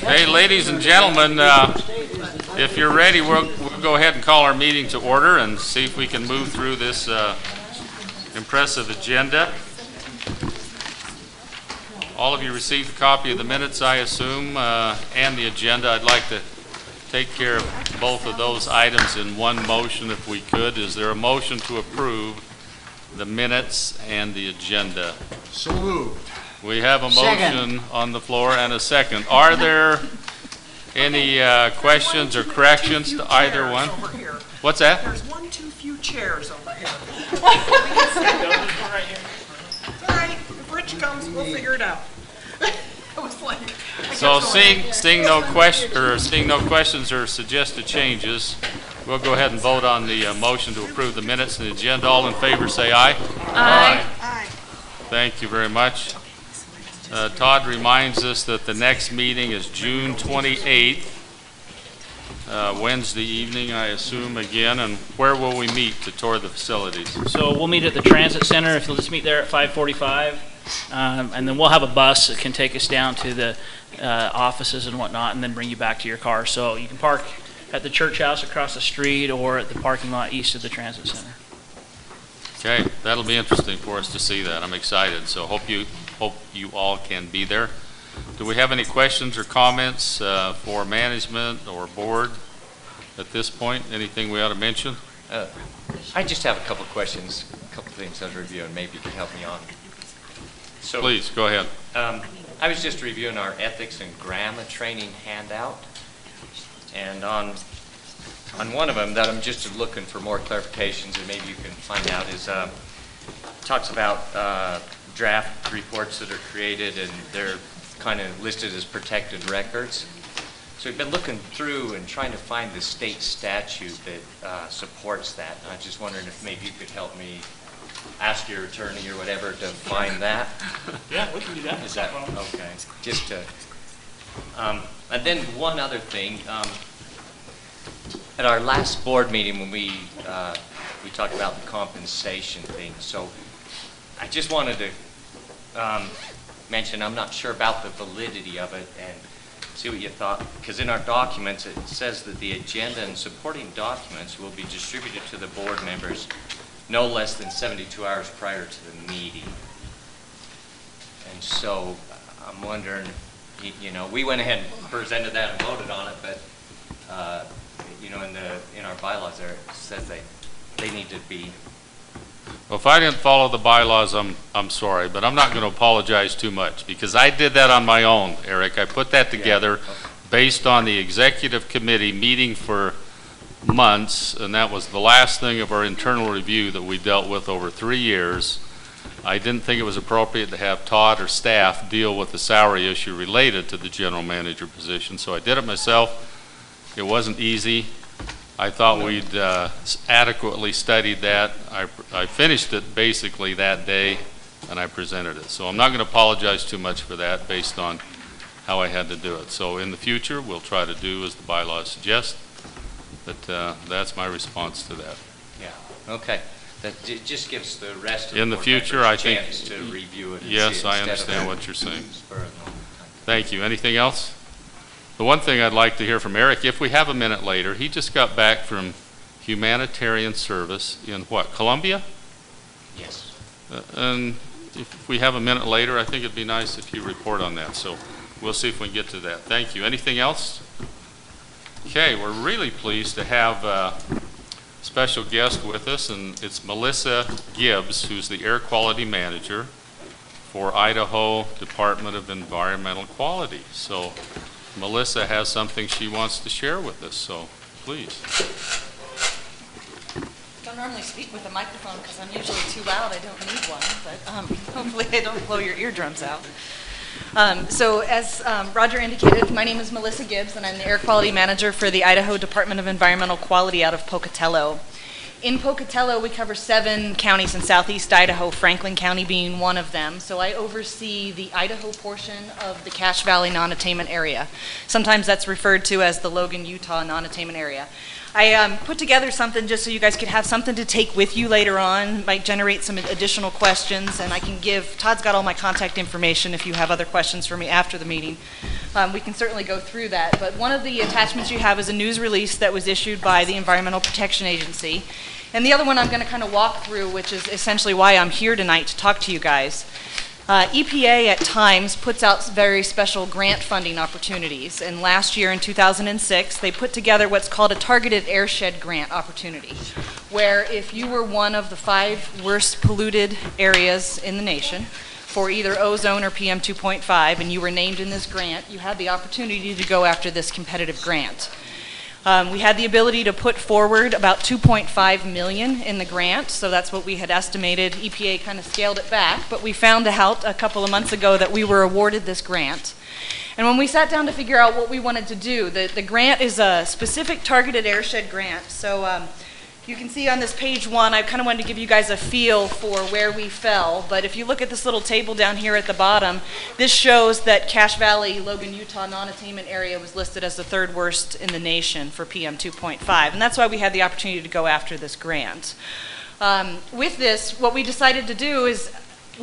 Hey, ladies and gentlemen, if you're ready, we'll go ahead and call our meeting to order and see if we can move through this impressive agenda. All of you received a copy of the minutes, I assume, and the agenda. I'd like to take care of both of those items in one motion if we could. Is there a motion to approve the minutes and the agenda? So moved. We have a motion on the floor and a second. Are there any questions or corrections to either one? What's that? There's one too few chairs over here. All right, if Rich comes, we'll figure it out. So seeing no questions or suggested changes, we'll go ahead and vote on the motion to approve the minutes and the agenda. All in favor say aye. Aye. Aye. Thank you very much. Todd reminds us that the next meeting is June 28th, Wednesday evening, I assume, again. And where will we meet to tour the facilities? So we'll meet at the Transit Center. If you'll just meet there at 5:45, and then we'll have a bus that can take us down to the offices and whatnot, and then bring you back to your car. So you can park at the church house across the street or at the parking lot east of the Transit Center. Okay, that'll be interesting for us to see that. I'm excited. So hope you all can be there. Do we have any questions or comments for management or board at this point? Anything we ought to mention? I just have a couple of questions, a couple of things I was reviewing. Maybe you could help me on. So, please, go ahead. I was just reviewing our ethics and grammar training handout, and on one of them that I'm just looking for more clarifications, and maybe you can find out, is talks about draft reports that are created, and they're kind of listed as protected records. So we've been looking through and trying to find the state statute that supports that. And I was just wondering if maybe you could help me ask your attorney or whatever to find that. Yeah, we can do that. Is that okay? Just to, and then one other thing. At our last board meeting, when we talked about the compensation thing, so I just wanted to mention I'm not sure about the validity of it and see what you thought, because in our documents it says that the agenda and supporting documents will be distributed to the board members no less than 72 hours prior to the meeting. And so I'm wondering, we went ahead and presented that and voted on it, but in our bylaws there it says they need to be. Well, if I didn't follow the bylaws, I'm sorry, but I'm not going to apologize too much because I did that on my own, Eric. I put that together based on the executive committee meeting for months, and that was the last thing of our internal review that we dealt with over 3 years. I didn't think it was appropriate to have Todd or staff deal with the salary issue related to the general manager position, so I did it myself. It wasn't easy. I thought we'd adequately studied that. I finished it basically that day, and I presented it. So I'm not going to apologize too much for that based on how I had to do it. So in the future, we'll try to do as the bylaws suggest, but that's my response to that. Yeah, okay. That just gives the rest of in the future, I think, chance to review it. And yes, see I understand what you're saying. Thank you. Anything else? The one thing I'd like to hear from Eric, if we have a minute later, he just got back from humanitarian service in what, Colombia? Yes. And if we have a minute later, I think it'd be nice if you report on that. So we'll see if we can get to that. Thank you. Anything else? Okay, we're really pleased to have a special guest with us, and it's Melissa Gibbs, who's the Air Quality Manager for Idaho Department of Environmental Quality. So Melissa has something she wants to share with us, so please. I don't normally speak with a microphone because I'm usually too loud. I don't need one, but hopefully I don't blow your eardrums out. So as Roger indicated, my name is Melissa Gibbs, and I'm the Air Quality Manager for the Idaho Department of Environmental Quality out of Pocatello. In Pocatello, we cover 7 counties in southeast Idaho, Franklin County being one of them. So I oversee the Idaho portion of the Cache Valley non-attainment area. Sometimes that's referred to as the Logan, Utah non-attainment area. I put together something just so you guys could have something to take with you later on, might generate some additional questions, and I can give, Todd's got all my contact information if you have other questions for me after the meeting. We can certainly go through that, but one of the attachments you have is a news release that was issued by the Environmental Protection Agency, and the other one I'm going to kind of walk through, which is essentially why I'm here tonight to talk to you guys. EPA at times puts out very special grant funding opportunities, and last year in 2006 they put together what's called a targeted airshed grant opportunity, where if you were one of the 5 worst polluted areas in the nation for either ozone or PM 2.5 and you were named in this grant, you had the opportunity to go after this competitive grant. We had the ability to put forward about $2.5 million in the grant, so that's what we had estimated. EPA kind of scaled it back, but we found out a couple of months ago that we were awarded this grant. And when we sat down to figure out what we wanted to do, the grant is a specific targeted airshed grant. So you can see on this page 1, I kind of wanted to give you guys a feel for where we fell, but if you look at this little table down here at the bottom, this shows that Cache Valley, Logan, Utah non-attainment area was listed as the 3rd worst in the nation for PM 2.5, and that's why we had the opportunity to go after this grant. With this, what we decided to do is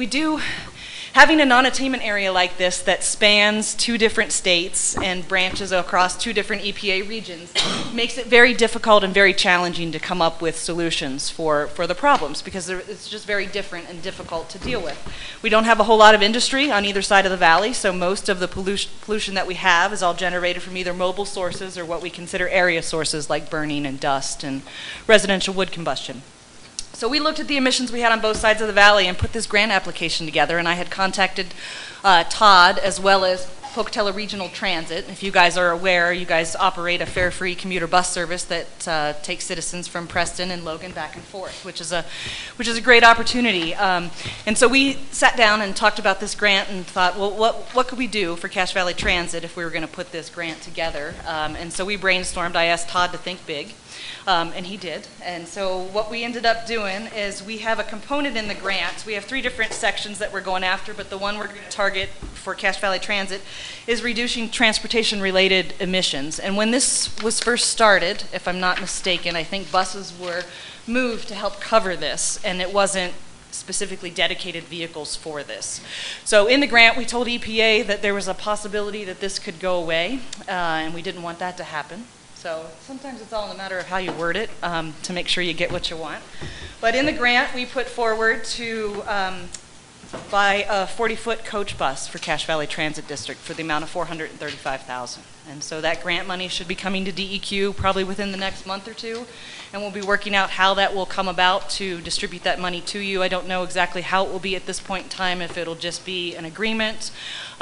having a non-attainment area like this that spans 2 different states and branches across 2 different EPA regions makes it very difficult and very challenging to come up with solutions for the problems, because it's just very different and difficult to deal with. We don't have a whole lot of industry on either side of the valley, so most of the pollution that we have is all generated from either mobile sources or what we consider area sources like burning and dust and residential wood combustion. So we looked at the emissions we had on both sides of the valley and put this grant application together, and I had contacted Todd as well as Pocatello Regional Transit. If you guys are aware, you guys operate a fare-free commuter bus service that takes citizens from Preston and Logan back and forth, which is a great opportunity. And so we sat down and talked about this grant and thought, well, what could we do for Cache Valley Transit if we were going to put this grant together? And so we brainstormed. I asked Todd to think big. And he did. And so what we ended up doing is we have a component in the grant. We have 3 different sections that we're going after, but the one we're going to target for Cache Valley Transit is reducing transportation-related emissions. And when this was first started, if I'm not mistaken, I think buses were moved to help cover this, and it wasn't specifically dedicated vehicles for this. So in the grant, we told EPA that there was a possibility that this could go away, and we didn't want that to happen. So sometimes it's all in a matter of how you word it to make sure you get what you want. But in the grant, we put forward to buy a 40-foot coach bus for Cache Valley Transit District for the amount of $435,000. And so that grant money should be coming to DEQ probably within the next month or 2. And we'll be working out how that will come about to distribute that money to you. I don't know exactly how it will be at this point in time, if it'll just be an agreement.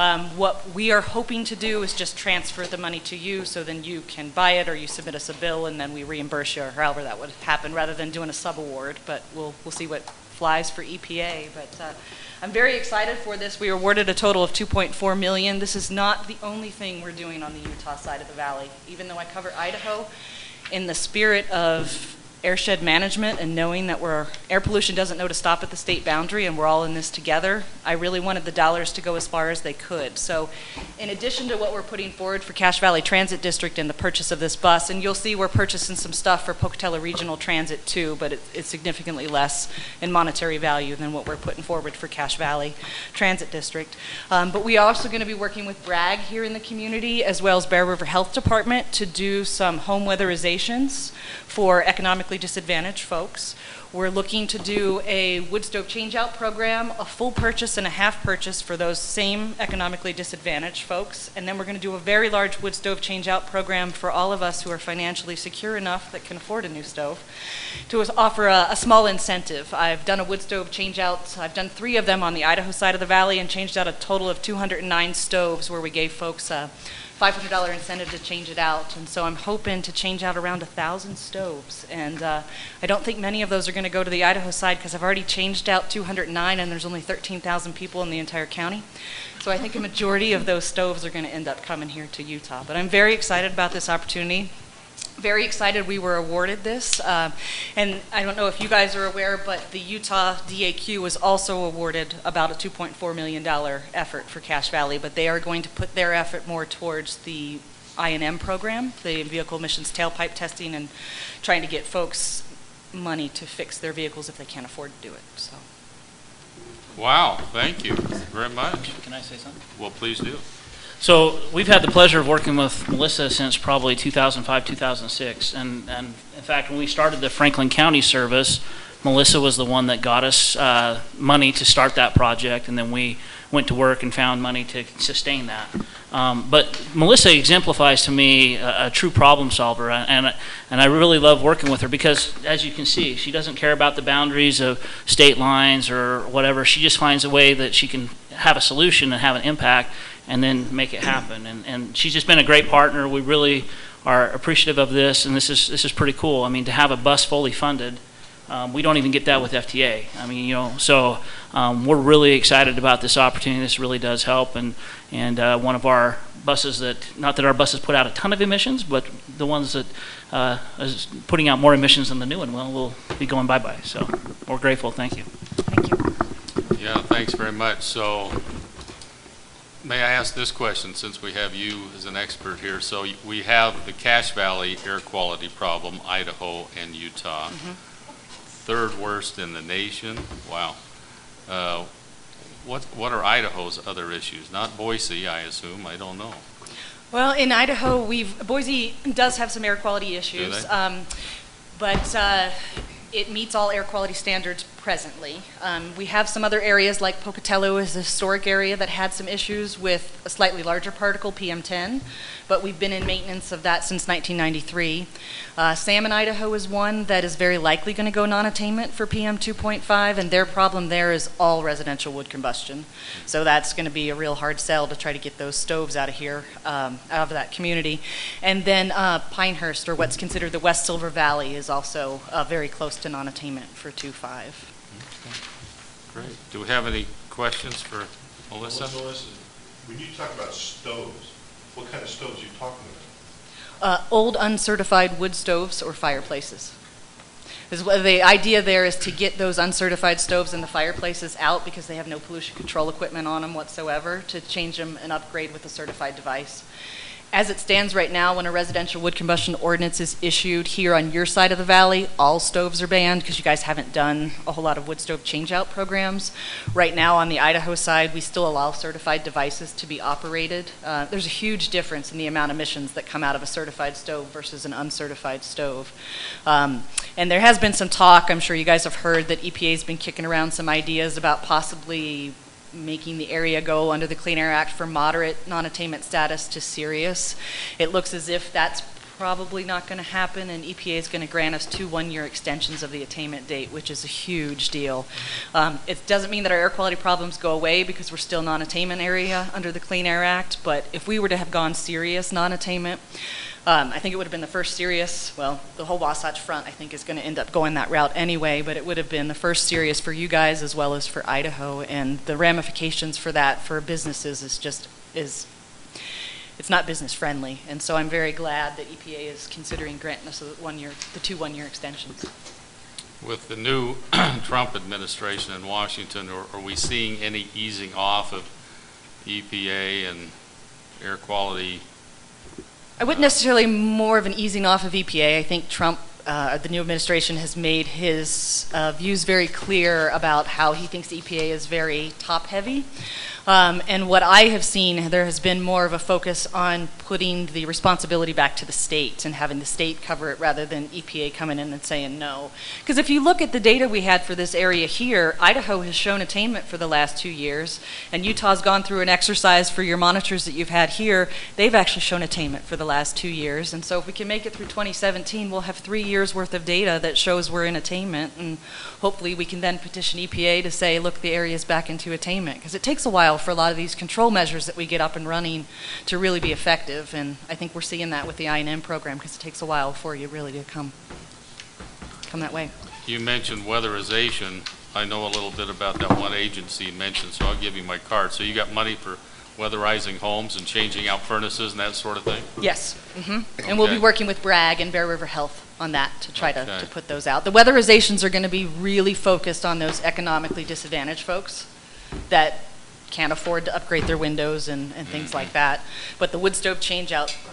What we are hoping to do is just transfer the money to you, so then you can buy it or you submit us a bill and then we reimburse you, or however that would happen, rather than doing a sub-award. But we'll see what flies for EPA. But I'm very excited for this. We were awarded a total of $2.4 million. This is not the only thing we're doing on the Utah side of the valley. Even though I cover Idaho, in the spirit of airshed management and knowing that air pollution doesn't know to stop at the state boundary and we're all in this together, I really wanted the dollars to go as far as they could. So in addition to what we're putting forward for Cache Valley Transit District and the purchase of this bus, and you'll see we're purchasing some stuff for Pocatello Regional Transit too, but it's significantly less in monetary value than what we're putting forward for Cache Valley Transit District. But we are also going to be working with Bragg here in the community, as well as Bear River Health Department, to do some home weatherizations for economically disadvantaged folks. We're looking to do a wood stove changeout program, a full purchase and a half purchase for those same economically disadvantaged folks. And then we're going to do a very large wood stove changeout program for all of us who are financially secure enough that can afford a new stove, to offer a small incentive. I've done a wood stove changeout. I've done 3 of them on the Idaho side of the valley and changed out a total of 209 stoves, where we gave folks a $500 incentive to change it out. And so I'm hoping to change out around 1,000 stoves. And I don't think many of those are going to go to the Idaho side, because I've already changed out 209 and there's only 13,000 people in the entire county. So I think a majority of those stoves are going to end up coming here to Utah. But I'm very excited about this opportunity. Very excited we were awarded this. And I don't know if you guys are aware, but the Utah DAQ was also awarded about a $2.4 million effort for Cache Valley, but they are going to put their effort more towards the I&M program, the vehicle emissions tailpipe testing, and trying to get folks money to fix their vehicles if they can't afford to do it. So. Wow, thank you very much. Can I say something? Well, please do. So we've had the pleasure of working with Melissa since probably 2005, 2006. And in fact, when we started the Franklin County service, Melissa was the one that got us money to start that project, and then we went to work and found money to sustain that. But Melissa exemplifies to me a true problem solver, and I really love working with her because, as you can see, she doesn't care about the boundaries of state lines or whatever. She just finds a way that she can have a solution and have an impact and then make it happen. And she's just been a great partner. We really are appreciative of this, and this is pretty cool. I mean, to have a bus fully funded, we don't even get that with FTA. I mean, you know, so we're really excited about this opportunity. This really does help, and one of our buses that, not that our buses put out a ton of emissions, but the ones that is putting out more emissions than the new one will be going bye-bye. So we're grateful. Thank you. Thank you. Yeah, thanks very much. So may I ask this question, since we have you as an expert here? So we have the Cache Valley air quality problem, Idaho and Utah. Third worst in the nation. Wow. What are Idaho's other issues? Not Boise, I assume. I don't know. Well, in Idaho, Boise does have some air quality issues, but it meets all air quality standards presently. We have some other areas like Pocatello is a historic area that had some issues with a slightly larger particle, PM10, but we've been in maintenance of that since 1993. Salmon, Idaho is one that is very likely going to go non-attainment for PM 2.5, and their problem there is all residential wood combustion. So that's going to be a real hard sell to try to get those stoves out of here, out of that community. And then Pinehurst, or what's considered the West Silver Valley, is also very close to non-attainment for 2.5. Great. Do we have any questions for Melissa? Melissa, when you talk about stoves, what kind of stoves are you talking about? Old uncertified wood stoves or fireplaces. The idea there is to get those uncertified stoves and the fireplaces out because they have no pollution control equipment on them whatsoever, to change them and upgrade with a certified device. As it stands right now, when a residential wood combustion ordinance is issued here on your side of the valley, all stoves are banned because you guys haven't done a whole lot of wood stove change-out programs. Right now on the Idaho side, we still allow certified devices to be operated. There's a huge difference in the amount of emissions that come out of a certified stove versus an uncertified stove. And there has been some talk, I'm sure you guys have heard, that EPA has been kicking around some ideas about possibly making the area go under the Clean Air Act for moderate non-attainment status to serious. It looks as if that's probably not going to happen, and EPA is going to grant us 2 one-year extensions of the attainment date, which is a huge deal. It doesn't mean that our air quality problems go away because we're still non-attainment area under the Clean Air Act, but if we were to have gone serious non-attainment, I think it would have been the first serious, well, the whole Wasatch Front I think is going to end up going that route anyway, but it would have been the first serious for you guys as well as for Idaho, and the ramifications for that for businesses it's not business friendly, and so I'm very glad that EPA is considering granting us the 2 one-year extensions. With the new Trump administration in Washington, are we seeing any easing off of EPA and air quality? I wouldn't necessarily more of an easing off of EPA. I think Trump, the new administration, has made his views very clear about how he thinks EPA is very top-heavy. And what I have seen, there has been more of a focus on putting the responsibility back to the state and having the state cover it rather than EPA coming in and saying no. Because if you look at the data we had for this area here, Idaho has shown attainment for the last 2 years, and Utah's gone through an exercise for your monitors that you've had here. They've actually shown attainment for the last 2 years, and so if we can make it through 2017, we'll have 3 years worth of data that shows we're in attainment, and hopefully we can then petition EPA to say, look, the area's back into attainment, because it takes a while for a lot of these control measures that we get up and running to really be effective, and I think we're seeing that with the I&M program because it takes a while for you really to come that way. You mentioned weatherization. I know a little bit about that one agency you mentioned, so I'll give you my card. So you got money for weatherizing homes and changing out furnaces and that sort of thing? Yes. Okay. And we'll be working with Bragg and Bear River Health on that to try to put those out. The weatherizations are going to be really focused on those economically disadvantaged folks that can't afford to upgrade their windows and things like that. But the wood stove change out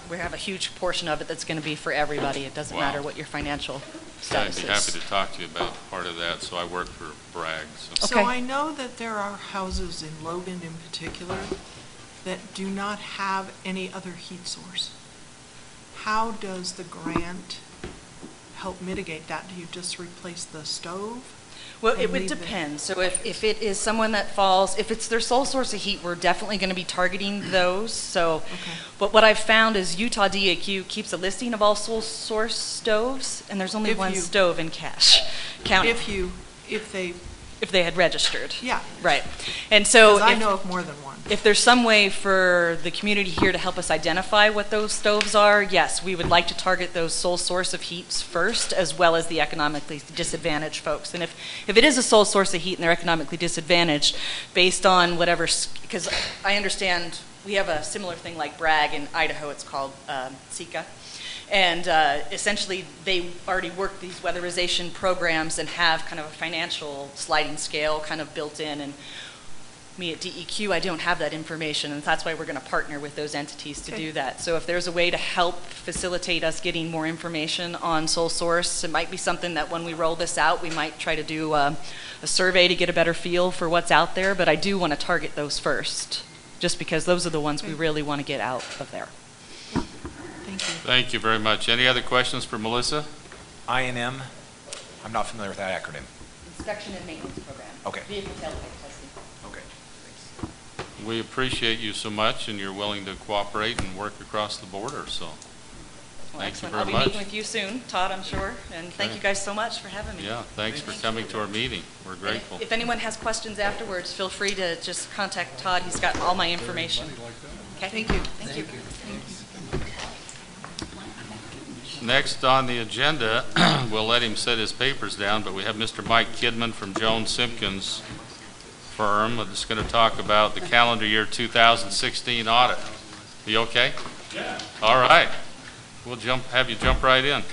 we have a huge portion of it that's going to be for everybody. It doesn't Wow. matter what your financial I'd status be is. happy to talk to you about part of that, so I work for Bragg, so. So Okay. I know that there are houses in Logan in particular that do not have any other heat source. How does the grant help mitigate that? Do you just replace the stove? Well, and it would leave the- depend. So if it is someone that falls, if it's their sole source of heat, we're definitely going to be targeting those. So, but what I've found is Utah DAQ keeps a listing of all sole source stoves, and there's only If one you- stove in Cache County. If they, If they had registered. yeah, Right. And so because I if- know of more than one. if there's some way for the community here to help us identify what those stoves are, yes, we would like to target those sole source of heats first, as well as the economically disadvantaged folks. And if it is a sole source of heat and they're economically disadvantaged, based on whatever, because I understand we have a similar thing like Bragg in Idaho, it's called SECA. And essentially, they already work these weatherization programs and have kind of a financial sliding scale kind of built in. And me at DEQ, I don't have that information, and that's why we're going to partner with those entities to do that. So if there's a way to help facilitate us getting more information on sole source, it might be something that when we roll this out, we might try to do a survey to get a better feel for what's out there, but I do want to target those first, just because those are the ones we really want to get out of there. Thank you. Thank you very much. Any other questions for Melissa? INM, I'm not familiar with that acronym. Inspection and maintenance program. Okay. Vehicle tailpipe testing. Okay. We appreciate you so much, and you're willing to cooperate and work across the border, so Well, thank you excellent. very I'll be much. meeting with you soon, Todd, I'm sure, and thank Okay. you guys so much for having me. Yeah, thanks for coming to our meeting. We're And grateful. If anyone has questions afterwards, feel free to just contact Todd. He's got all my information. Okay? Thank you. Thank you. Next on the agenda, we'll let him set his papers down, but we have Mr. Mike Kidman from Jones Simpkins firm that's going to talk about the calendar year 2016 audit. You okay? Yeah. All right. We'll have you jump right in.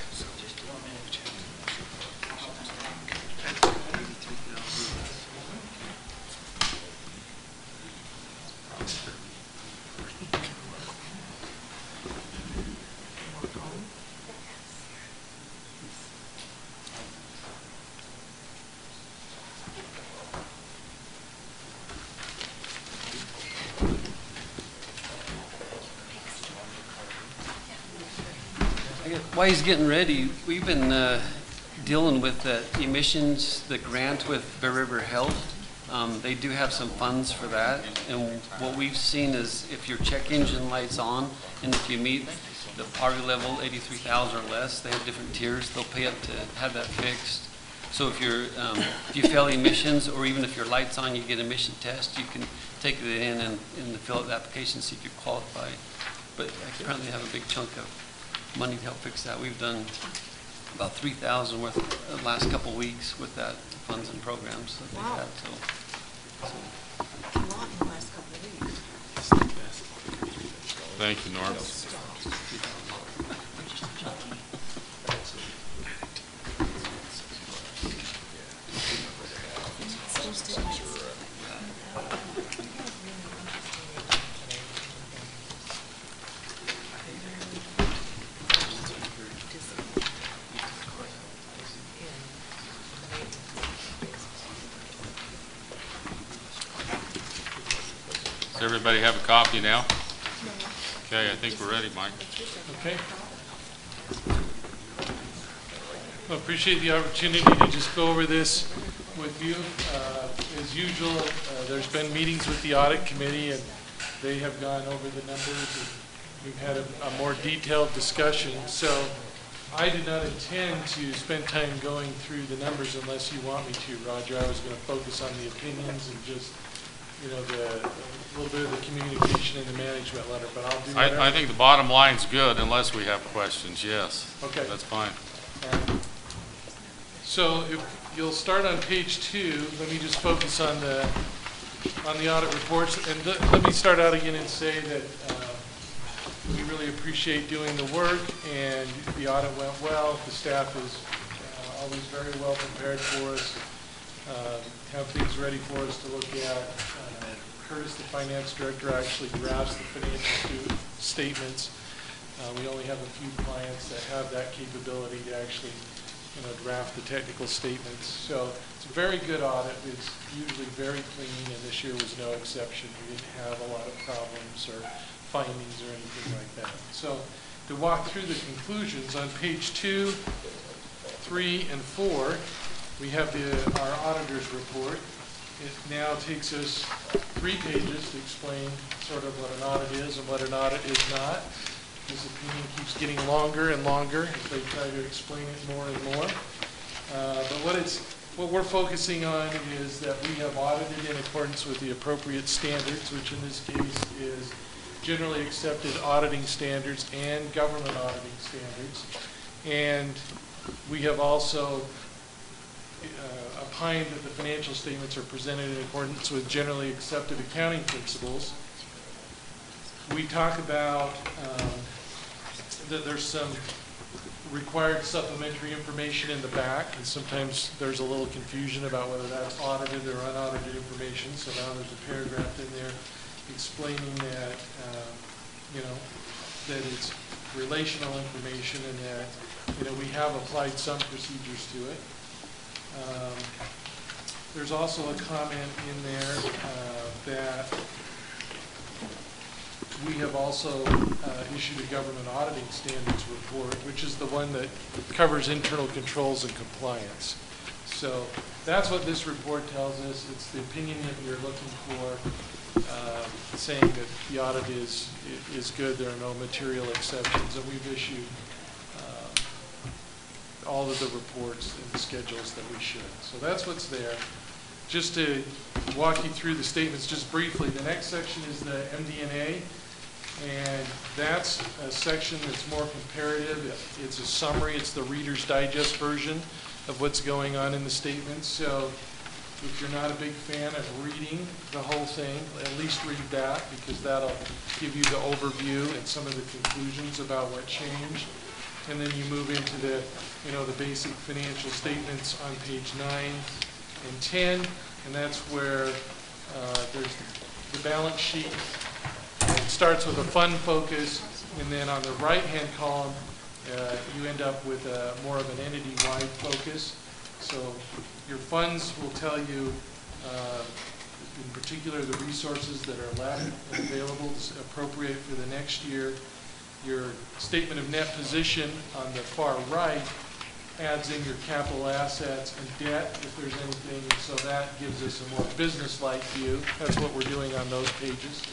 While he's getting ready, we've been dealing with the emissions, the grant with Bear River Health. They do have some funds for that, and what we've seen is if your check engine light's on, and if you meet the poverty level 83,000 or less, they have different tiers. They'll pay up to have that fixed. So if you fail emissions, or even if your light's on, you get an emission test, you can take it in and fill out the application, see if you qualify. But I currently have a big chunk of money to help fix that. We've done about 3,000 worth the last couple weeks with that funds and programs that they've had. Thank you, Norm. Does everybody have a copy now? Okay, I think we're ready, Mike. Okay. I appreciate the opportunity to just go over this with you. As usual, there's been meetings with the audit committee, and they have gone over the numbers, and we've had a more detailed discussion. So I did not intend to spend time going through the numbers unless you want me to, Roger. I was going to focus on the opinions and just, the little bit of the communication in the management letter, but I'll do that. I think the bottom line's good unless we have questions, yes. Okay. That's fine. So if you'll start on page 2, let me just focus on the audit reports. And let me start out again and say that we really appreciate doing the work, and the audit went well. The staff is always very well prepared for us, have things ready for us to look at. Curtis, the finance director, actually drafts the financial statements. We only have a few clients that have that capability to actually, draft the technical statements. So it's a very good audit. It's usually very clean, and this year was no exception. We didn't have a lot of problems or findings or anything like that. So to walk through the conclusions, on page 2, 3, and 4, we have our auditor's report. It now takes us 3 pages to explain sort of what an audit is and what an audit is not. This opinion keeps getting longer and longer as they try to explain it more and more. But what we're focusing on is that we have audited in accordance with the appropriate standards, which in this case is generally accepted auditing standards and government auditing standards. And we have also opined that the financial statements are presented in accordance with generally accepted accounting principles. We talk about that there's some required supplementary information in the back, and sometimes there's a little confusion about whether that's audited or unaudited information. So now there's a paragraph in there explaining that, that it's relational information and that, we have applied some procedures to it. There's also a comment in there that we have also issued a government auditing standards report, which is the one that covers internal controls and compliance. So that's what this report tells us. It's the opinion that we are looking for, saying that the audit is good. There are no material exceptions, and we've issued all of the reports and the schedules that we should. So that's what's there. Just to walk you through the statements just briefly, the next section is the MD&A, and that's a section that's more comparative. It's a summary. It's the Reader's Digest version of what's going on in the statements. So if you're not a big fan of reading the whole thing, at least read that, because that'll give you the overview and some of the conclusions about what changed. And then you move into the, the basic financial statements on page 9 and 10, and that's where there's the balance sheet. It starts with a fund focus, and then on the right-hand column, you end up with more of an entity-wide focus. So your funds will tell you, in particular, the resources that are left and available, appropriate for the next year. Your statement of net position on the far right adds in your capital assets and debt, if there's anything, so that gives us a more business-like view. That's what we're doing on those pages.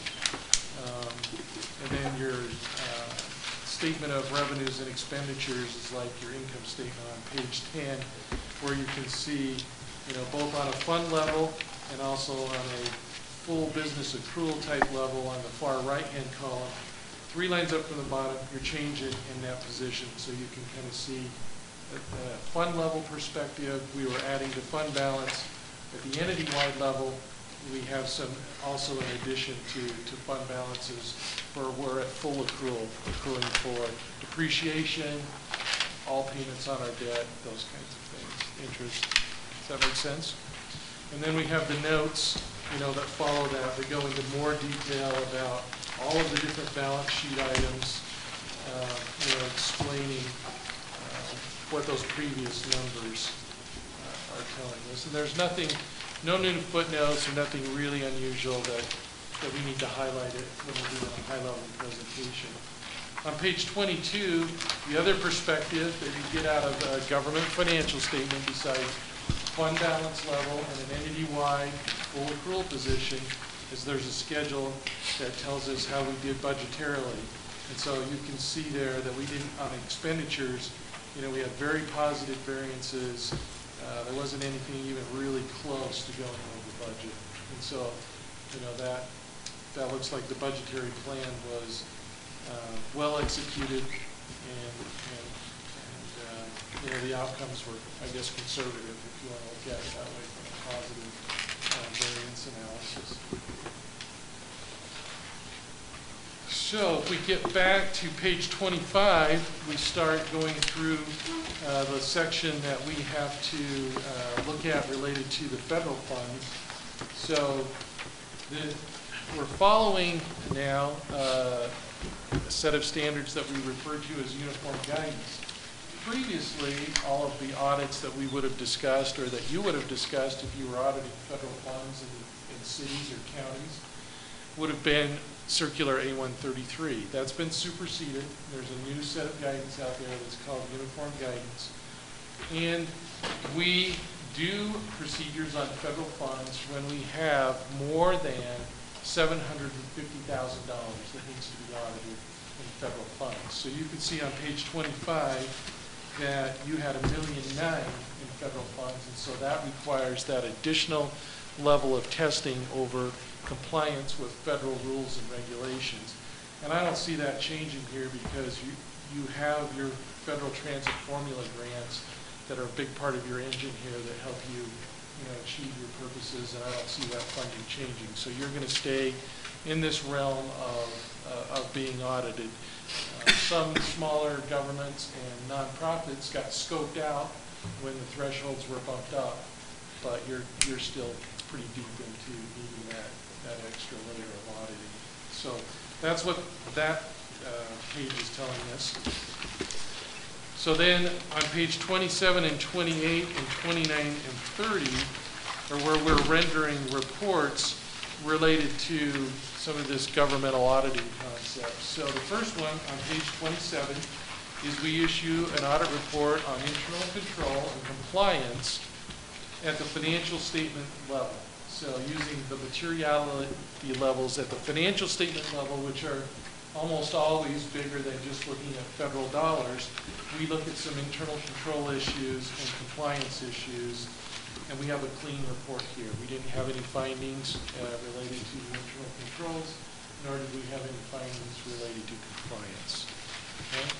And then your statement of revenues and expenditures is like your income statement on page 10, where you can see, both on a fund level and also on a full business accrual type level on the far right-hand column. 3 lines up from the bottom, your change in that position, so you can kind of see at the fund level perspective, we were adding to fund balance. At the entity-wide level, we have some also in addition to fund balances where we're at full accrual, accruing for depreciation, all payments on our debt, those kinds of things, interest. Does that make sense? And then we have the notes, that follow that go into more detail about all of the different balance sheet items, explaining what those previous numbers are telling us. And there's no new footnotes or nothing really unusual that we need to highlight it when we're doing a high-level presentation. On page 22, the other perspective that you get out of a government financial statement besides fund balance level and an entity-wide full accrual position is there's a schedule that tells us how we did budgetarily. And so you can see there that we didn't, on expenditures, we had very positive variances. There wasn't anything even really close to going over budget. And so, that looks like the budgetary plan was well executed, and the outcomes were, I guess, conservative, if you want to look at it that way, from a positive variance analysis. So if we get back to page 25, we start going through the section that we have to look at related to the federal funds. So we're following now a set of standards that we refer to as uniform guidance. Previously, all of the audits that we would have discussed, or that you would have discussed if you were auditing federal funds in cities or counties, would have been Circular A133. That's been superseded. There's a new set of guidance out there that's called uniform guidance. And we do procedures on federal funds when we have more than $750,000 that needs to be audited in federal funds. So you can see on page 25 that you had $1.9 million in federal funds, and so that requires that additional level of testing over compliance with federal rules and regulations. And I don't see that changing here because you have your federal transit formula grants that are a big part of your engine here that help you, achieve your purposes, and I don't see that funding changing. So you're going to stay in this realm of being audited. Some smaller governments and nonprofits got scoped out when the thresholds were bumped up, but you're still pretty deep into needing that extra layer of auditing. So that's what that page is telling us. So then on page 27 and 28 and 29 and 30 are where we're rendering reports related to some of this governmental auditing concept. So the first one on page 27 is we issue an audit report on internal control and compliance at the financial statement level. So using the materiality levels at the financial statement level, which are almost always bigger than just looking at federal dollars, we look at some internal control issues and compliance issues, and we have a clean report here. We didn't have any findings related to the internal controls, nor did we have any findings related to compliance. Okay?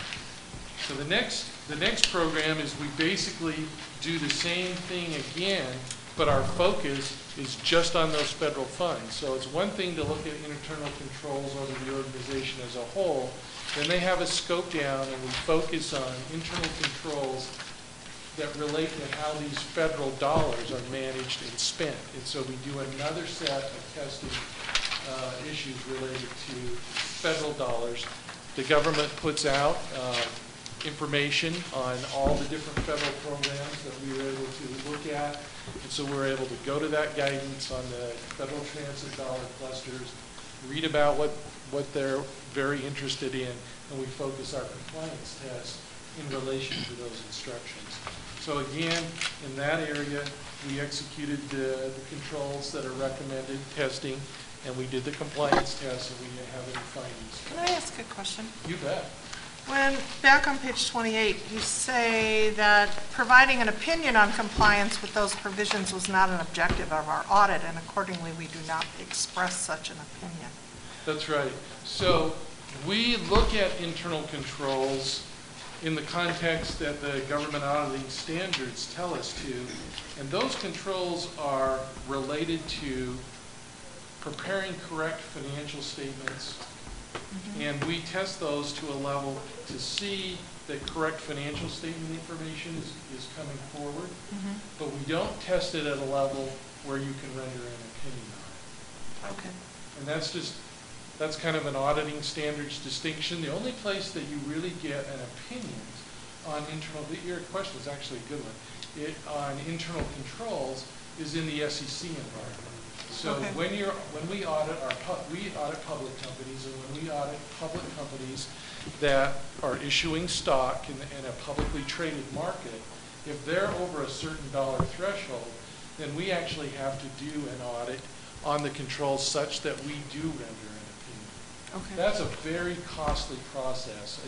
So the next program is we basically do the same thing again, but our focus is just on those federal funds. So it's one thing to look at internal controls over the organization as a whole, then they have a scope down and we focus on internal controls that relate to how these federal dollars are managed and spent. And so we do another set of testing issues related to federal dollars. The government puts out information on all the different federal programs that we were able to look at. And so we're able to go to that guidance on the federal transit dollar clusters, read about what they're very interested in, and we focus our compliance tests in relation to those instructions. So again, in that area, we executed the controls that are recommended testing, and we did the compliance tests, and we didn't have any findings. Can I ask a question? You bet. When, back on page 28, you say that providing an opinion on compliance with those provisions was not an objective of our audit, and accordingly we do not express such an opinion. That's right. So we look at internal controls in the context that the government auditing standards tell us to, and those controls are related to preparing correct financial statements. And we test those to a level to see that correct financial statement information is coming forward, but we don't test it at a level where you can render an opinion on it. Okay. And that's kind of an auditing standards distinction. The only place that you really get an opinion on internal, your question is actually a good one, on internal controls is in the SEC environment. So okay. when we audit we audit public companies, and when we audit public companies that are issuing stock in a publicly traded market, if they're over a certain dollar threshold, then we actually have to do an audit on the controls such that we do render an opinion. Okay. That's a very costly process.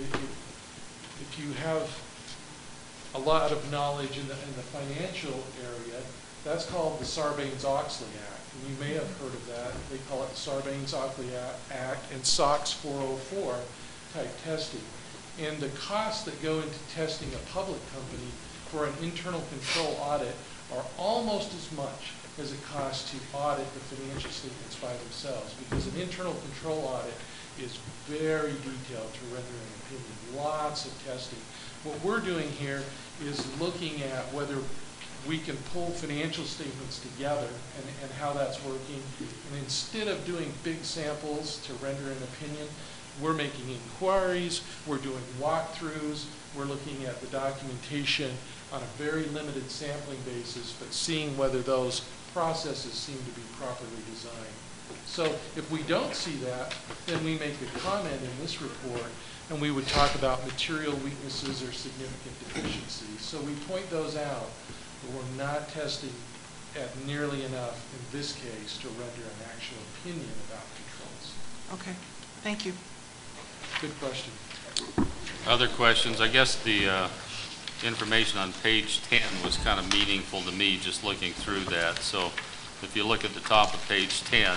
If you have a lot of knowledge in the financial area, that's called the Sarbanes-Oxley Act. And you may have heard of that. They call it the Sarbanes-Oxley Act and SOX 404 type testing. And the costs that go into testing a public company for an internal control audit are almost as much as it costs to audit the financial statements by themselves, because an internal control audit is very detailed to render an opinion, lots of testing. What we're doing here is looking at whether we can pull financial statements together and how that's working. And instead of doing big samples to render an opinion, we're making inquiries, we're doing walkthroughs, we're looking at the documentation on a very limited sampling basis, but seeing whether those processes seem to be properly designed. So if we don't see that, then we make a comment in this report, and we would talk about material weaknesses or significant deficiencies. So we point those out, but we're not testing at nearly enough in this case to render an actual opinion about controls. Okay, thank you. Good question. Other questions? I guess the information on page 10 was kind of meaningful to me just looking through that. So if you look at the top of page 10,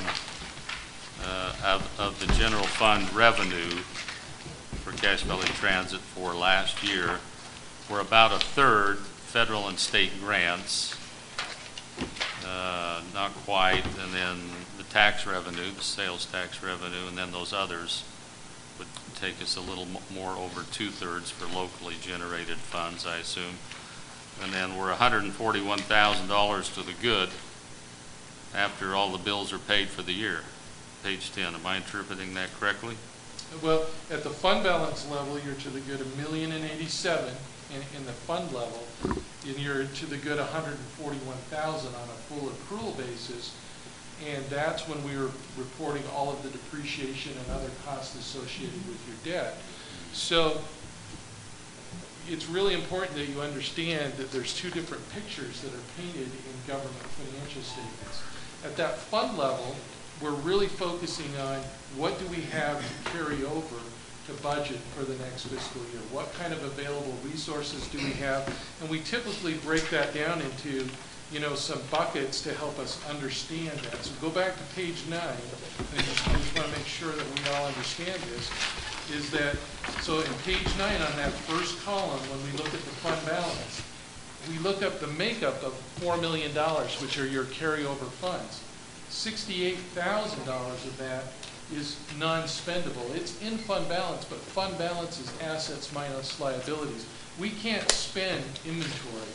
of the general fund revenue for Cache Valley Transit for last year, we're about a third federal and state grants, not quite, and then the tax revenue, the sales tax revenue, and then those others would take us a little more over 2/3 for locally generated funds, I assume. And then we're $141,000 to the good after all the bills are paid for the year. Page 10, am I interpreting that correctly? Well, at the fund balance level, you're to the good $1,087,000 in the fund level, and you're to the good $141,000 on a full accrual basis. And that's when we were reporting all of the depreciation and other costs associated with your debt. So it's really important that you understand that there's two different pictures that are painted in government financial statements. At that fund level, we're really focusing on what do we have to carry over to budget for the next fiscal year? What kind of available resources do we have? And we typically break that down into some buckets to help us understand that. So go back to page 9, and I just want to make sure that we all understand this, is that, so in page 9 on that first column, when we look at the fund balance, we look up the makeup of $4 million, which are your carryover funds. $68,000 of that is non-spendable. It's in fund balance, but fund balance is assets minus liabilities. We can't spend inventory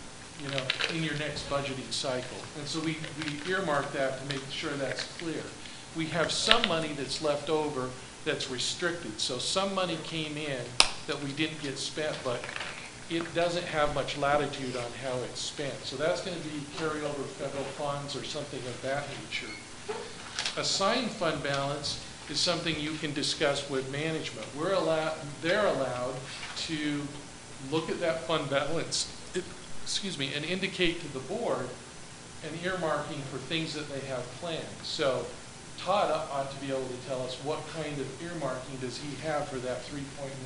in your next budgeting cycle. And so we earmark that to make sure that's clear. We have some money that's left over that's restricted. So some money came in that we didn't get spent, but it doesn't have much latitude on how it's spent. So that's going to be carryover federal funds or something of that nature. Assigned fund balance is something you can discuss with management. They're allowed to look at that fund balance, and indicate to the board an earmarking for things that they have planned. So Todd ought to be able to tell us what kind of earmarking does he have for that $3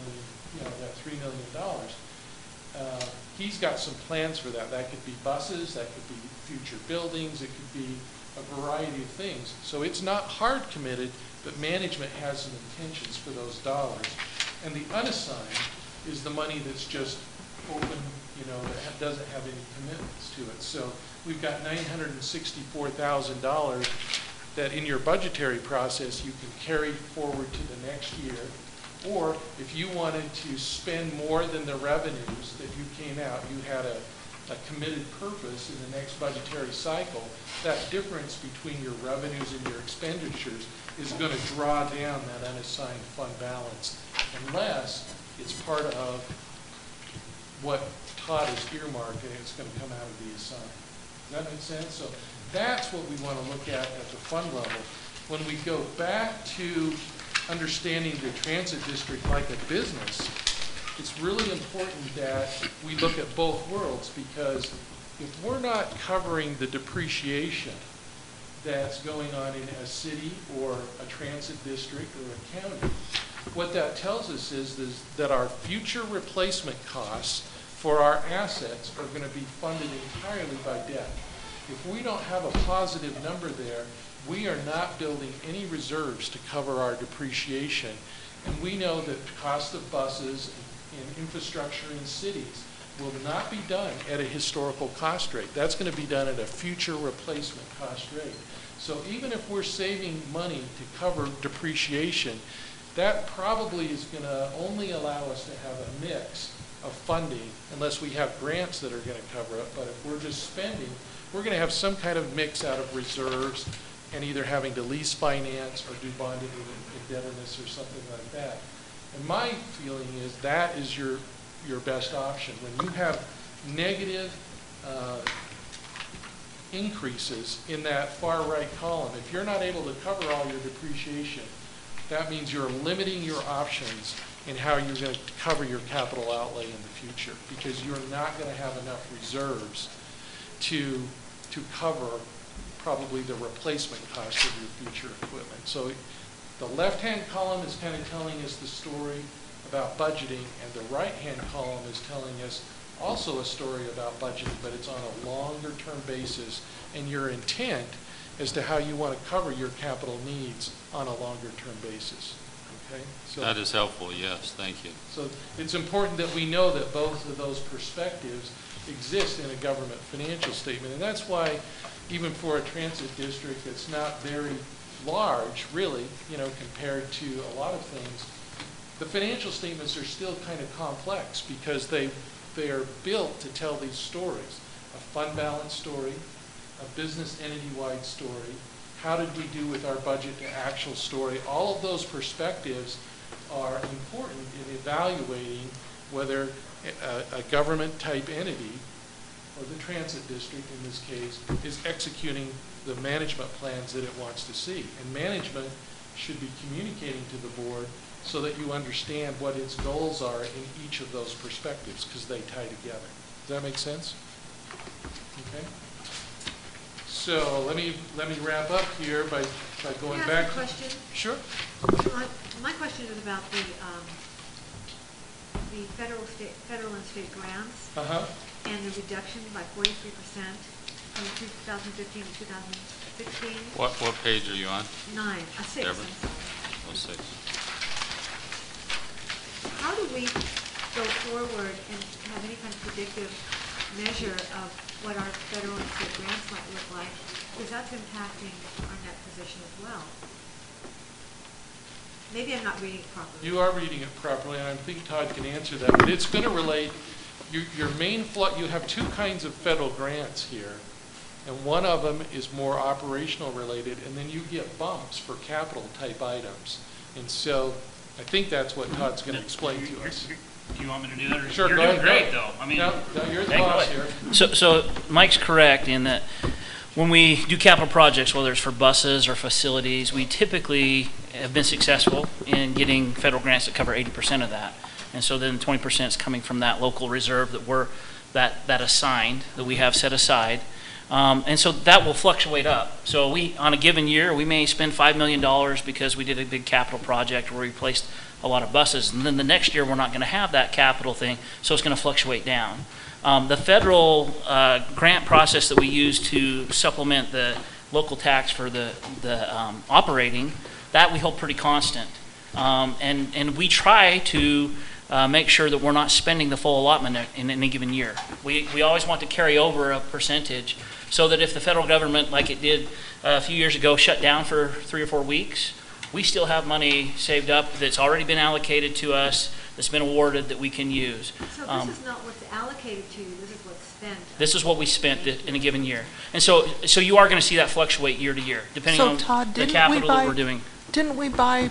million. He's got some plans for that. That could be buses, that could be future buildings, it could be a variety of things. So it's not hard committed, but management has some intentions for those dollars. And the unassigned is the money that's just open, that doesn't have any commitments to it. So we've got $964,000 that in your budgetary process you can carry forward to the next year. Or if you wanted to spend more than the revenues that you came out, you had a committed purpose in the next budgetary cycle, that difference between your revenues and your expenditures is going to draw down that unassigned fund balance unless it's part of what Todd has earmarked and it's going to come out of the assigned. Does that make sense? So that's what we want to look at the fund level. When we go back to understanding the transit district like a business, it's really important that we look at both worlds, because if we're not covering the depreciation that's going on in a city or a transit district or a county, what that tells us is that our future replacement costs for our assets are going to be funded entirely by debt. If we don't have a positive number there, we are not building any reserves to cover our depreciation. And we know that the cost of buses and infrastructure in cities will not be done at a historical cost rate. That's going to be done at a future replacement cost rate. So even if we're saving money to cover depreciation, that probably is going to only allow us to have a mix of funding unless we have grants that are going to cover it. But if we're just spending, we're going to have some kind of mix out of reserves and either having to lease finance or do bonded indebtedness or something like that. And my feeling is that is your best option. When you have negative increases in that far right column, if you're not able to cover all your depreciation, that means you're limiting your options in how you're going to cover your capital outlay in the future, because you're not going to have enough reserves to cover probably the replacement cost of your future equipment. So the left-hand column is kind of telling us the story about budgeting, and the right-hand column is telling us also a story about budgeting, but it's on a longer-term basis, and your intent as to how you want to cover your capital needs on a longer-term basis. Okay? So That is helpful, yes, thank you. So it's important that we know that both of those perspectives exist in a government financial statement, and that's why even for a transit district that's not very large, really, compared to a lot of things, the financial statements are still kind of complex because they are built to tell these stories: a fund balance story, a business entity-wide story, how did we do with our budget to actual story. All of those perspectives are important in evaluating whether a government-type entity, or the transit district in this case, is executing the management plans that it wants to see. And management should be communicating to the board so that you understand what its goals are in each of those perspectives, because they tie together. Does that make sense? Okay. So let me wrap up here by going Can I back. ask a question? Sure. My question is about the federal and state grants and the reduction by 43% from 2015 to 2016. What page are you on? 6. Deborah? Oh, 6. How do we go forward and have any kind of predictive measure of what our federal and state grants might look like? Because that's impacting our net position as well. Maybe I'm not reading it properly. You are reading it properly, and I think Todd can answer that. But it's going to relate, your main you have two kinds of federal grants here, and one of them is more operational related, and then you get bumps for capital type items. And so I think that's what Todd's going to explain to us. Do you want me to do that? Or Sure, you're go doing ahead. great, though. I mean, No, you're the hey, go boss ahead. here. So Mike's correct in that when we do capital projects, whether it's for buses or facilities, we typically have been successful in getting federal grants that cover 80% of that. And so then 20% is coming from that local reserve that assigned, that we have set aside. And so that will fluctuate up. So on a given year, we may spend $5 million because we did a big capital project where we replaced a lot of buses. And then the next year, we're not going to have that capital thing, so it's going to fluctuate down. The federal grant process that we use to supplement the local tax for the operating, that we hold pretty constant. And we try to make sure that we're not spending the full allotment in any given year. We always want to carry over a percentage so that if the federal government, like it did a few years ago, shut down for 3 or 4 weeks, we still have money saved up that's already been allocated to us, that's been awarded, that we can use. So this is not what's allocated to you, this is what's spent. This is what we spent in a given year. And so you are going to see that fluctuate year to year, depending on Todd, the capital that we're doing. Didn't we buy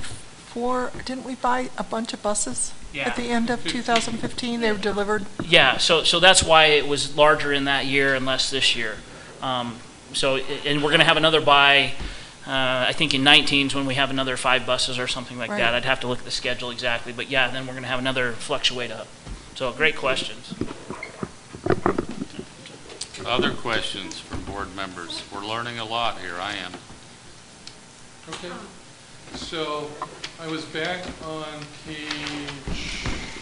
a bunch of buses at the end of 2015? They were delivered? Yeah, so that's why it was larger in that year and less this year. And we're going to have another buy, I think in 19 is when we have another 5 buses or something like that. I'd have to look at the schedule exactly, but yeah, then we're going to have another fluctuate up. So great questions. Other questions from board members? We're learning a lot here, I am. Okay. So I was back on page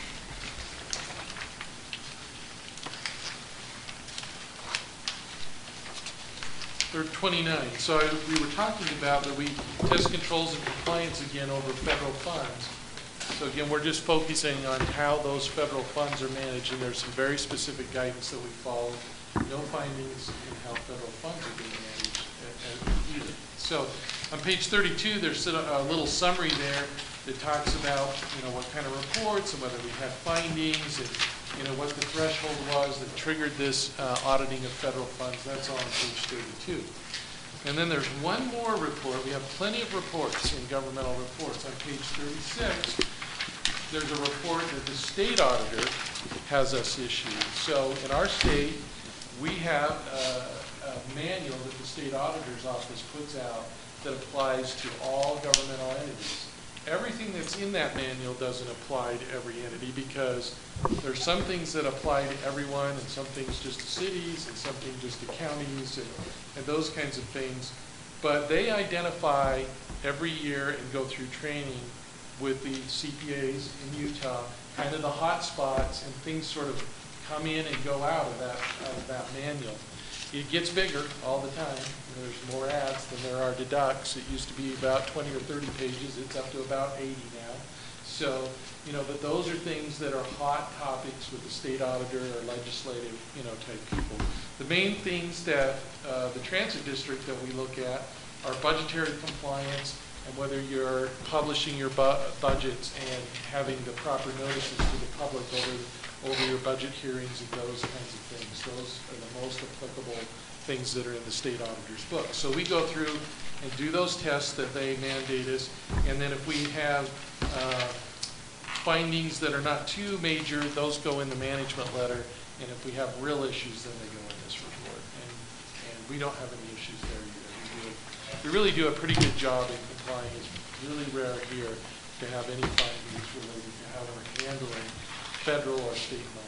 29. So we were talking about that we test controls and compliance again over federal funds. So again, we're just focusing on how those federal funds are managed, and there's some very specific guidance that we follow. No findings in how federal funds are being managed either. So on page 32, there's a little summary there that talks about, what kind of reports and whether we had findings and, what the threshold was that triggered this auditing of federal funds. That's all on page 32. And then there's one more report. We have plenty of reports in governmental reports. On page 36, there's a report that the state auditor has us issue. So in our state, we have a manual that the state auditor's office puts out that applies to all governmental entities. Everything that's in that manual doesn't apply to every entity because there's some things that apply to everyone and some things just to cities and some things just to counties and those kinds of things. But they identify every year and go through training with the CPAs in Utah, kind of the hot spots and things sort of come in and go out of that manual. It gets bigger all the time. There's more ads than there are deducts. It used to be about 20 or 30 pages. It's up to about 80 now. So, but those are things that are hot topics with the state auditor or legislative, type people. The main things that the transit district that we look at are budgetary compliance and whether you're publishing your budgets and having the proper notices to the public over your budget hearings and those kinds of things. Those are the most applicable things that are in the state auditor's book. So we go through and do those tests that they mandate us, and then if we have findings that are not too major, those go in the management letter, and if we have real issues, then they go in this report. And we don't have any issues there either. We really do a pretty good job in complying. It's really rare here to have any findings related to how we're handling federal or state money.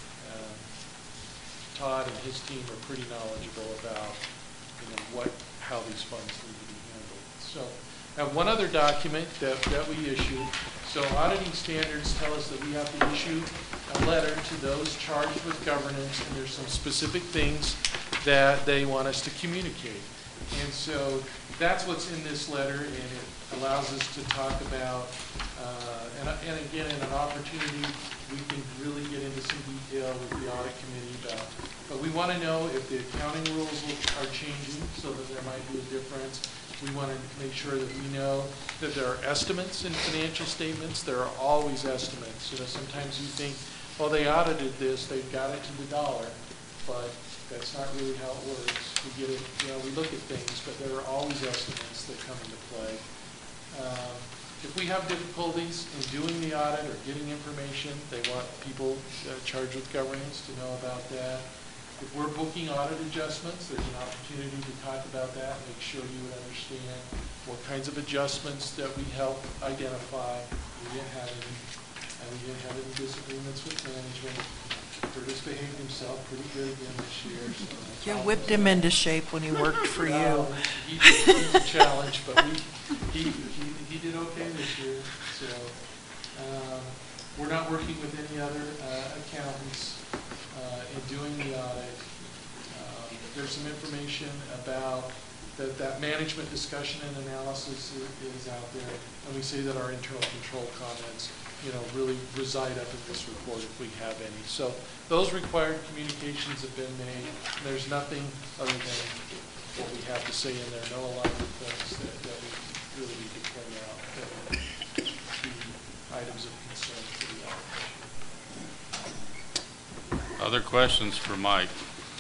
Todd and his team are pretty knowledgeable about how these funds need to be handled. So I have one other document that we issued. So auditing standards tell us that we have to issue a letter to those charged with governance, and there's some specific things that they want us to communicate. And so that's what's in this letter, and it allows us to talk about, and again, in an opportunity, we can really get into some detail with the audit committee about, but we want to know if the accounting rules are changing so that there might be a difference. We want to make sure that we know that there are estimates in financial statements. There are always estimates. Sometimes you think, well, they audited this, they've got it to the dollar, but that's not really how it works. We get it, we look at things, but there are always estimates that come into play. If we have difficulties in doing the audit or getting information, they want people charged with governance to know about that. If we're booking audit adjustments, there's an opportunity to talk about that, make sure you would understand what kinds of adjustments that we help identify. We didn't have any, and we didn't have any disagreements with management. Curtis behaved himself pretty good again this year. So You whipped him into shape when he worked for you. He was a challenge, but he did okay this year. So we're not working with any other accountants in doing the audit. There's some information about that management discussion and analysis is out there, and we say that our internal control comments really reside up in this report if we have any. So those required communications have been made. There's nothing other than what we have to say in there, no alignment things that we really need to point out that would be items of concern for the audit. Other questions for Mike?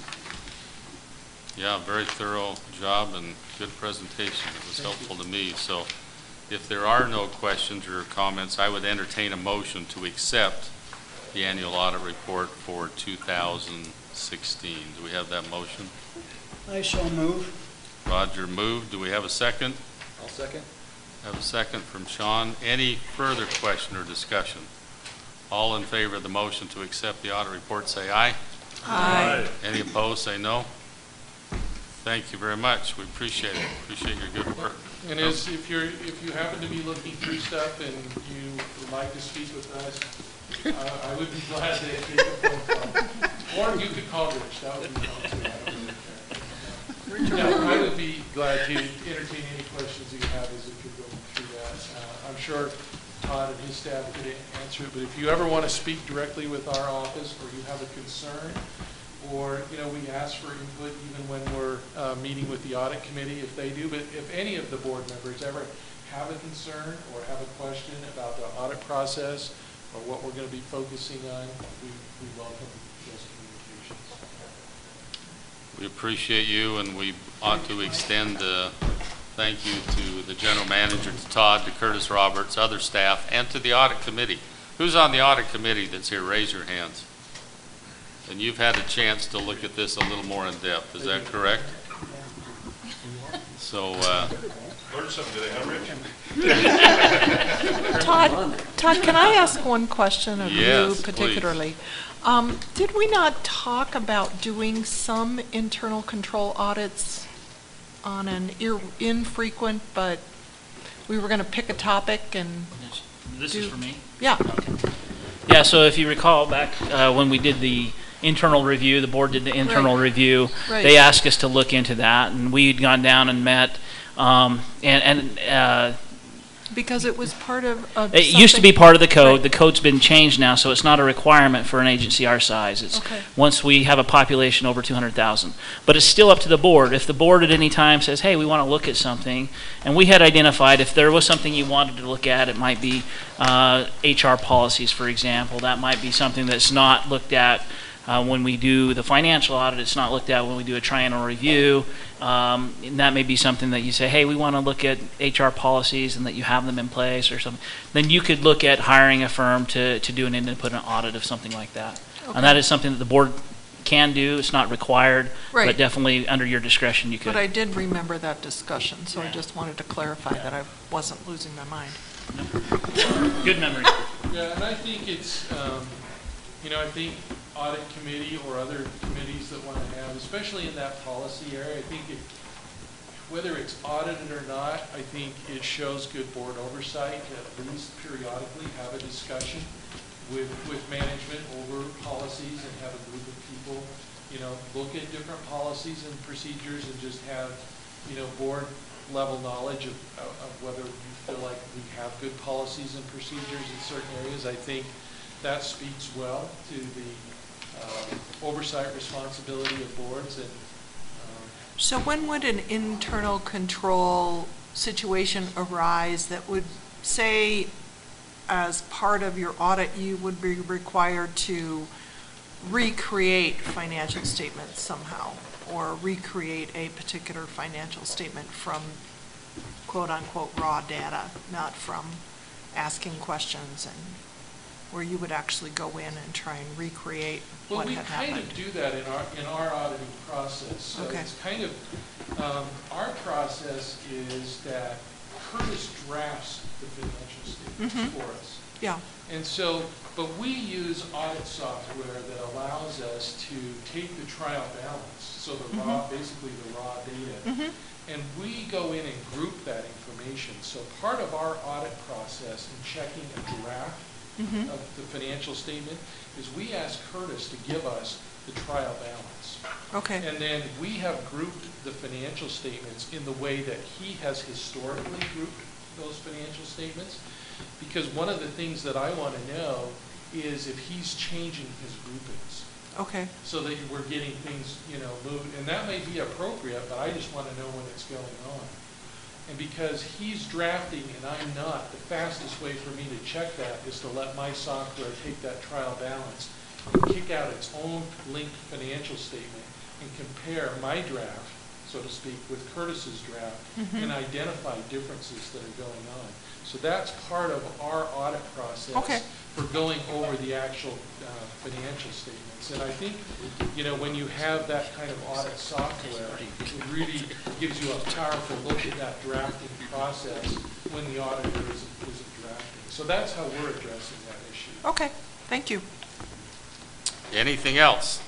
Yeah, very thorough job and good presentation. It was helpful to me. So if there are no questions or comments, I would entertain a motion to accept the annual audit report for 2016. Do we have that motion? I shall move. Roger moved. Do we have a second? I'll second. Have a second from Sean. Any further question or discussion? All in favor of the motion to accept the audit report, say aye. Aye. Any opposed, say no. Thank you very much. We appreciate it. Appreciate your good work. And if you happen to be looking through stuff and you would like to speak with us, I would be glad to take a phone call. Or you could call Rich. That would be fun too. I don't really care. No, I would be glad to entertain any questions that you have as if you're going through that. I'm sure Todd and his staff could answer it. But if you ever want to speak directly with our office, or you have a concern, or we ask for input even when we're meeting with the audit committee, if they do. But if any of the board members ever have a concern or have a question about the audit process or what we're going to be focusing on, we welcome those communications. We appreciate you, and we ought to extend thank you to the general manager, to Todd, to Curtis Roberts, other staff, and to the audit committee. Who's on the audit committee that's here? Raise your hands. And you've had a chance to look at this a little more in depth. Is that correct? So, Learn something today, huh, Rich? Todd, can I ask one question of Yes, you particularly? Did we not talk about doing some internal control audits on an infrequent, but we were going to pick a topic and This is for me? Yeah. Yeah, so if you recall back when we did the internal review, the board did the internal review, Right. they asked us to look into that, and we'd gone down and met, Because it was part of it used to be something- part of the code. Right. The code's been changed now, so it's not a requirement for an agency our size. It's Okay. once we have a population over 200,000. But it's still up to the board. If the board at any time says, hey, we want to look at something, and we had identified if there was something you wanted to look at, it might be HR policies, for example. That might be something that's not looked at when we do the financial audit. It's not looked at when we do a triennial review. And that may be something that you say, hey, we want to look at HR policies and that you have them in place or something. Then you could look at hiring a firm to do an independent audit of something like that. Okay. And that is something that the board can do. It's not required, Right. but definitely under your discretion you could. But I did remember that discussion, so I just wanted to clarify that I wasn't losing my mind. Good memory. Yeah, and I think it's, I think audit committee or other committees that want to have, especially in that policy area, I think whether it's audited or not, I think it shows good board oversight to at least periodically have a discussion with management over policies and have a group of people, look at different policies and procedures and just have, board level knowledge of whether you feel like we have good policies and procedures in certain areas. I think that speaks well to the oversight responsibility of boards. And So when would an internal control situation arise that would say, as part of your audit, you would be required to recreate financial statements somehow, or recreate a particular financial statement from quote-unquote raw data, not from asking questions, and where you would actually go in and try and recreate well, what we had kind happened? of do that in our auditing process. So Okay. it's kind of, our process is that Curtis drafts the financial statements for us. Yeah, And so, but we use audit software that allows us to take the trial balance, so the raw, basically the raw data, and we go in and group that information. So part of our audit process in checking a draft of the financial statement is we ask Curtis to give us the trial balance. okay, And then we have grouped the financial statements in the way that he has historically grouped those financial statements. Because one of the things that I want to know is if he's changing his groupings okay, so that we're getting things, moved. And that may be appropriate, but I just want to know when it's going on. And because he's drafting and I'm not, the fastest way for me to check that is to let my software take that trial balance and kick out its own linked financial statement and compare my draft, so to speak, with Curtis's draft and identify differences that are going on. So that's part of our audit process Okay. for going over the actual financial statements. And I think, when you have that kind of audit software, it really gives you a powerful look at that drafting process when the auditor isn't drafting. So that's how we're addressing that issue. okay, thank you. anything else?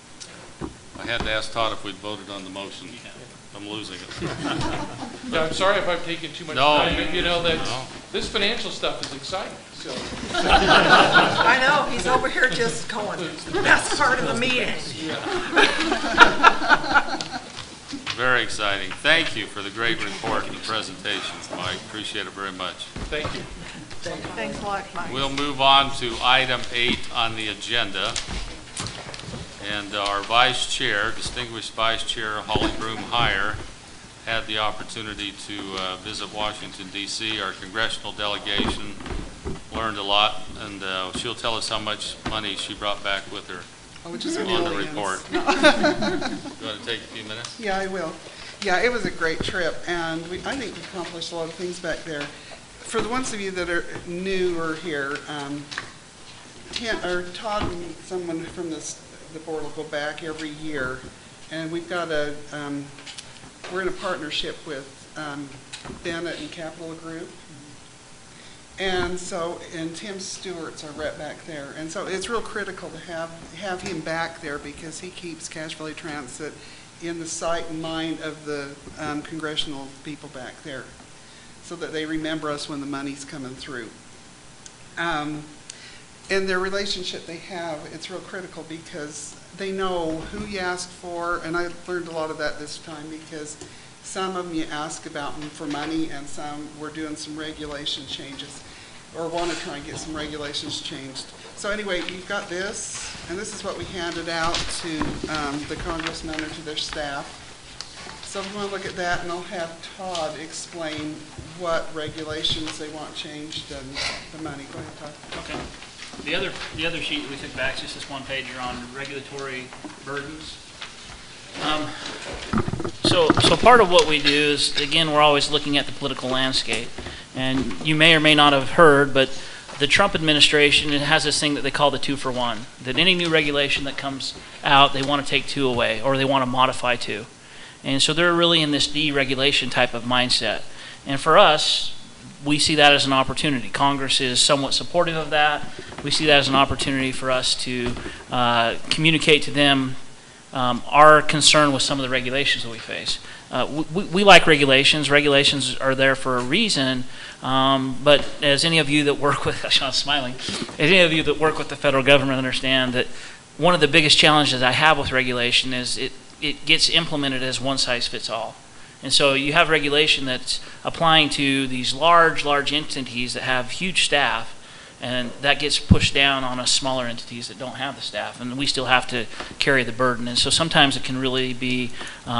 I had to ask Todd if we'd voted on the motion. I'm losing it. Yeah, I'm sorry if I've taken too much No. time, but No. this financial stuff is exciting, so. I know, he's over here just going, that's part of the meeting. Very exciting. Thank you for the great report and the presentations, Mike. Appreciate it very much. Thank you. Thanks a lot, Mike. We'll move on to item 8 on the agenda. And our vice chair, distinguished vice chair Holly Broom Heyer, had the opportunity to visit Washington, D.C. Our congressional delegation learned a lot, and she'll tell us how much money she brought back with her Which is on the millions. report. No. You want to take a few minutes? Yeah, I will. Yeah, it was a great trip, and I think we accomplished a lot of things back there. For the ones of you that are new or here, Todd and someone from the board will go back every year, and we've got we're in a partnership with Bennett and Capital Group. And Tim Stewart's our rep back there. And so it's real critical to have him back there because he keeps Cache Valley Transit in the sight and mind of the congressional people back there so that they remember us when the money's coming through. And their relationship they have, it's real critical because they know who you ask for, and I learned a lot of that this time because some of them you ask about them for money, and some we're doing some regulation changes or want to try and get some regulations changed. So anyway, you've got this, and this is what we handed out to the congressmen and to their staff. So if you want to look at that, and I'll have Todd explain what regulations they want changed and the money. Go ahead, Todd. Okay. The other sheet we took back is just this one page on regulatory burdens. So part of what we do is, again, we're always looking at the political landscape. And you may or may not have heard, but the Trump administration has this thing that they call the 2-for-1, that any new regulation that comes out, they want to take 2 away, or they want to modify 2. And so they're really in this deregulation type of mindset. And for us, we see that as an opportunity. Congress is somewhat supportive of that. We see that as an opportunity for us to communicate to them our concern with some of the regulations that we face. We like regulations. Regulations are there for a reason, but as any of you that work with, Sean's smiling, as any of you that work with the federal government understand that one of the biggest challenges I have with regulation is it gets implemented as one size fits all. And so you have regulation that's applying to these large entities that have huge staff, and that gets pushed down on us smaller entities that don't have the staff, and we still have to carry the burden. And so sometimes it can really be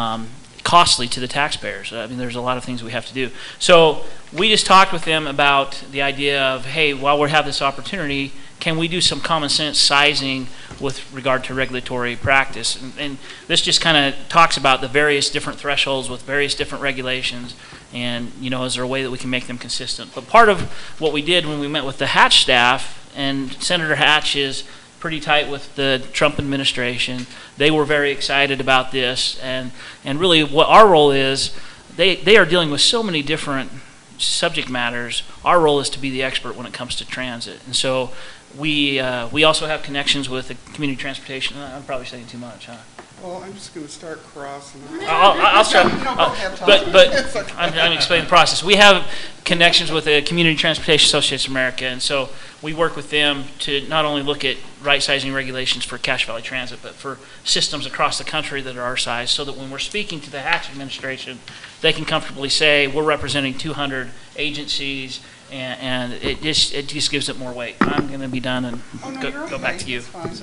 costly to the taxpayers. I mean, there's a lot of things we have to do. So we just talked with them about the idea of, hey, while we have this opportunity, can we do some common sense sizing with regard to regulatory practice? And this just kind of talks about the various different thresholds with various different regulations, and, you know, is there a way that we can make them consistent? But part of what we did when we met with the Hatch staff, and Senator Hatch is pretty tight with the Trump administration, they were very excited about this, and really what our role is, they are dealing with so many different subject matters. Our role is to be the expert when it comes to transit. And so we also have connections with the community transportation. I'm probably saying too much, huh? Well, I'm just going to start crossing. I'll try. No, go ahead, Tom. But Okay. I'm explaining the process. We have connections with the Community Transportation Associates of America, and so we work with them to not only look at right-sizing regulations for Cache Valley Transit, but for systems across the country that are our size, so that when we're speaking to the Hatch administration, they can comfortably say we're representing 200 agencies, and it just gives it more weight. I'm going to be done and go back to you. That's fine.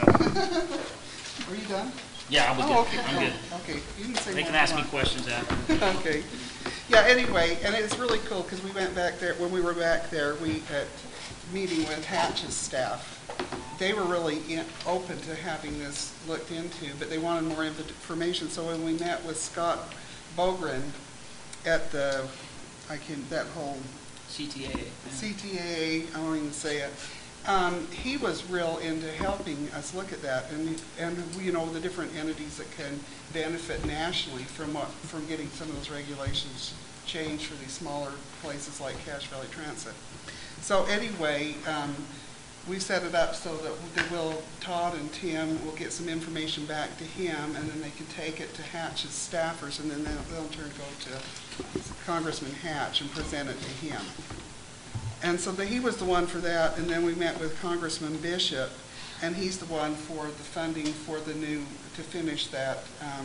Are you done? Yeah, I'm good. Okay. I'm good. Okay. You can say They more can if ask you me want. questions after. Okay. Yeah, anyway, and it's really cool because we went back there, when we were back there, meeting with Hatch's staff. They were really open to having this looked into, but they wanted more information. So when we met with Scott Bogren at that whole CTA, I won't even say it. He was real into helping us look at that, and you know, the different entities that can benefit nationally from getting some of those regulations changed for these smaller places like Cache Valley Transit. So anyway, we set it up so that Todd and Tim will get some information back to him, and then they can take it to Hatch's staffers, and then they'll in turn go to Congressman Hatch and present it to him. And so he was the one for that, and then we met with Congressman Bishop, and he's the one for the funding for to finish that,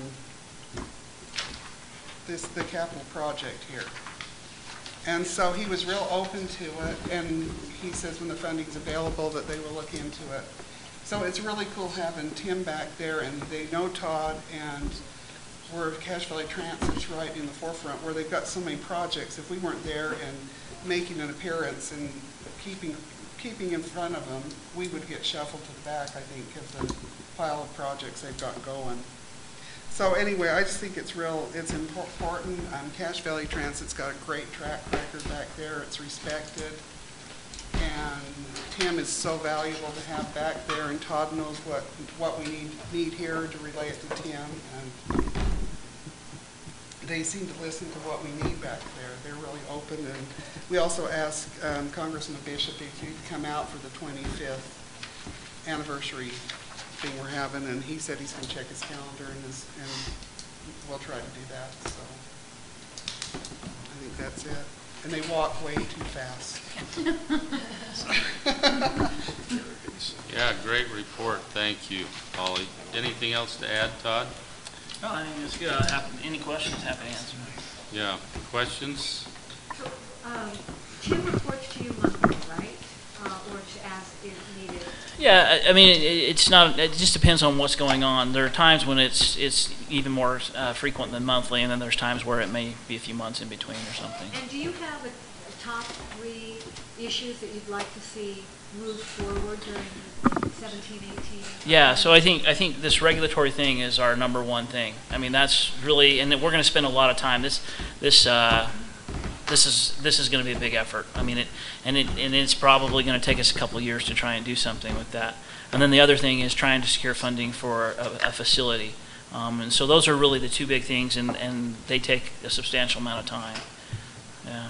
the capital project here. And so he was real open to it, and he says when the funding's available that they will look into it. So it's really cool having Tim back there, and they know Todd, and where Cache Valley Transit's right in the forefront, where they've got so many projects. If we weren't there and making an appearance and keeping in front of them, we would get shuffled to the back, I think, of the pile of projects they've got going. So anyway, I just think it's important. Cache Valley Transit's got a great track record back there. It's respected. And Tim is so valuable to have back there, and Todd knows what we need here to relay it to Tim. And they seem to listen to what we need back there. They're really open. And we also asked Congressman Bishop if he'd come out for the 25th anniversary thing we're having, and he said he's going to check his calendar, and we'll try to do that. So I think that's it. And they walk way too fast. Yeah, great report. Thank you, Holly. Anything else to add, Todd? No, I think it's good. Any questions, happy to answer. Yeah, questions? So, Tim reports to you monthly, right? Or as is needed? Yeah, I mean, it's not. It just depends on what's going on. There are times when it's even more frequent than monthly, and then there's times where it may be a few months in between or something. And do you have a top 3 issues that you'd like to see move forward during 17, 18? Yeah, so I think this regulatory thing is our number one thing. I mean, that's really, and we're going to spend a lot of time. This is going to be a big effort. I mean, it's probably going to take us a couple of years to try and do something with that. And then the other thing is trying to secure funding for a facility. And so those are really the 2 big things, and they take a substantial amount of time. Yeah.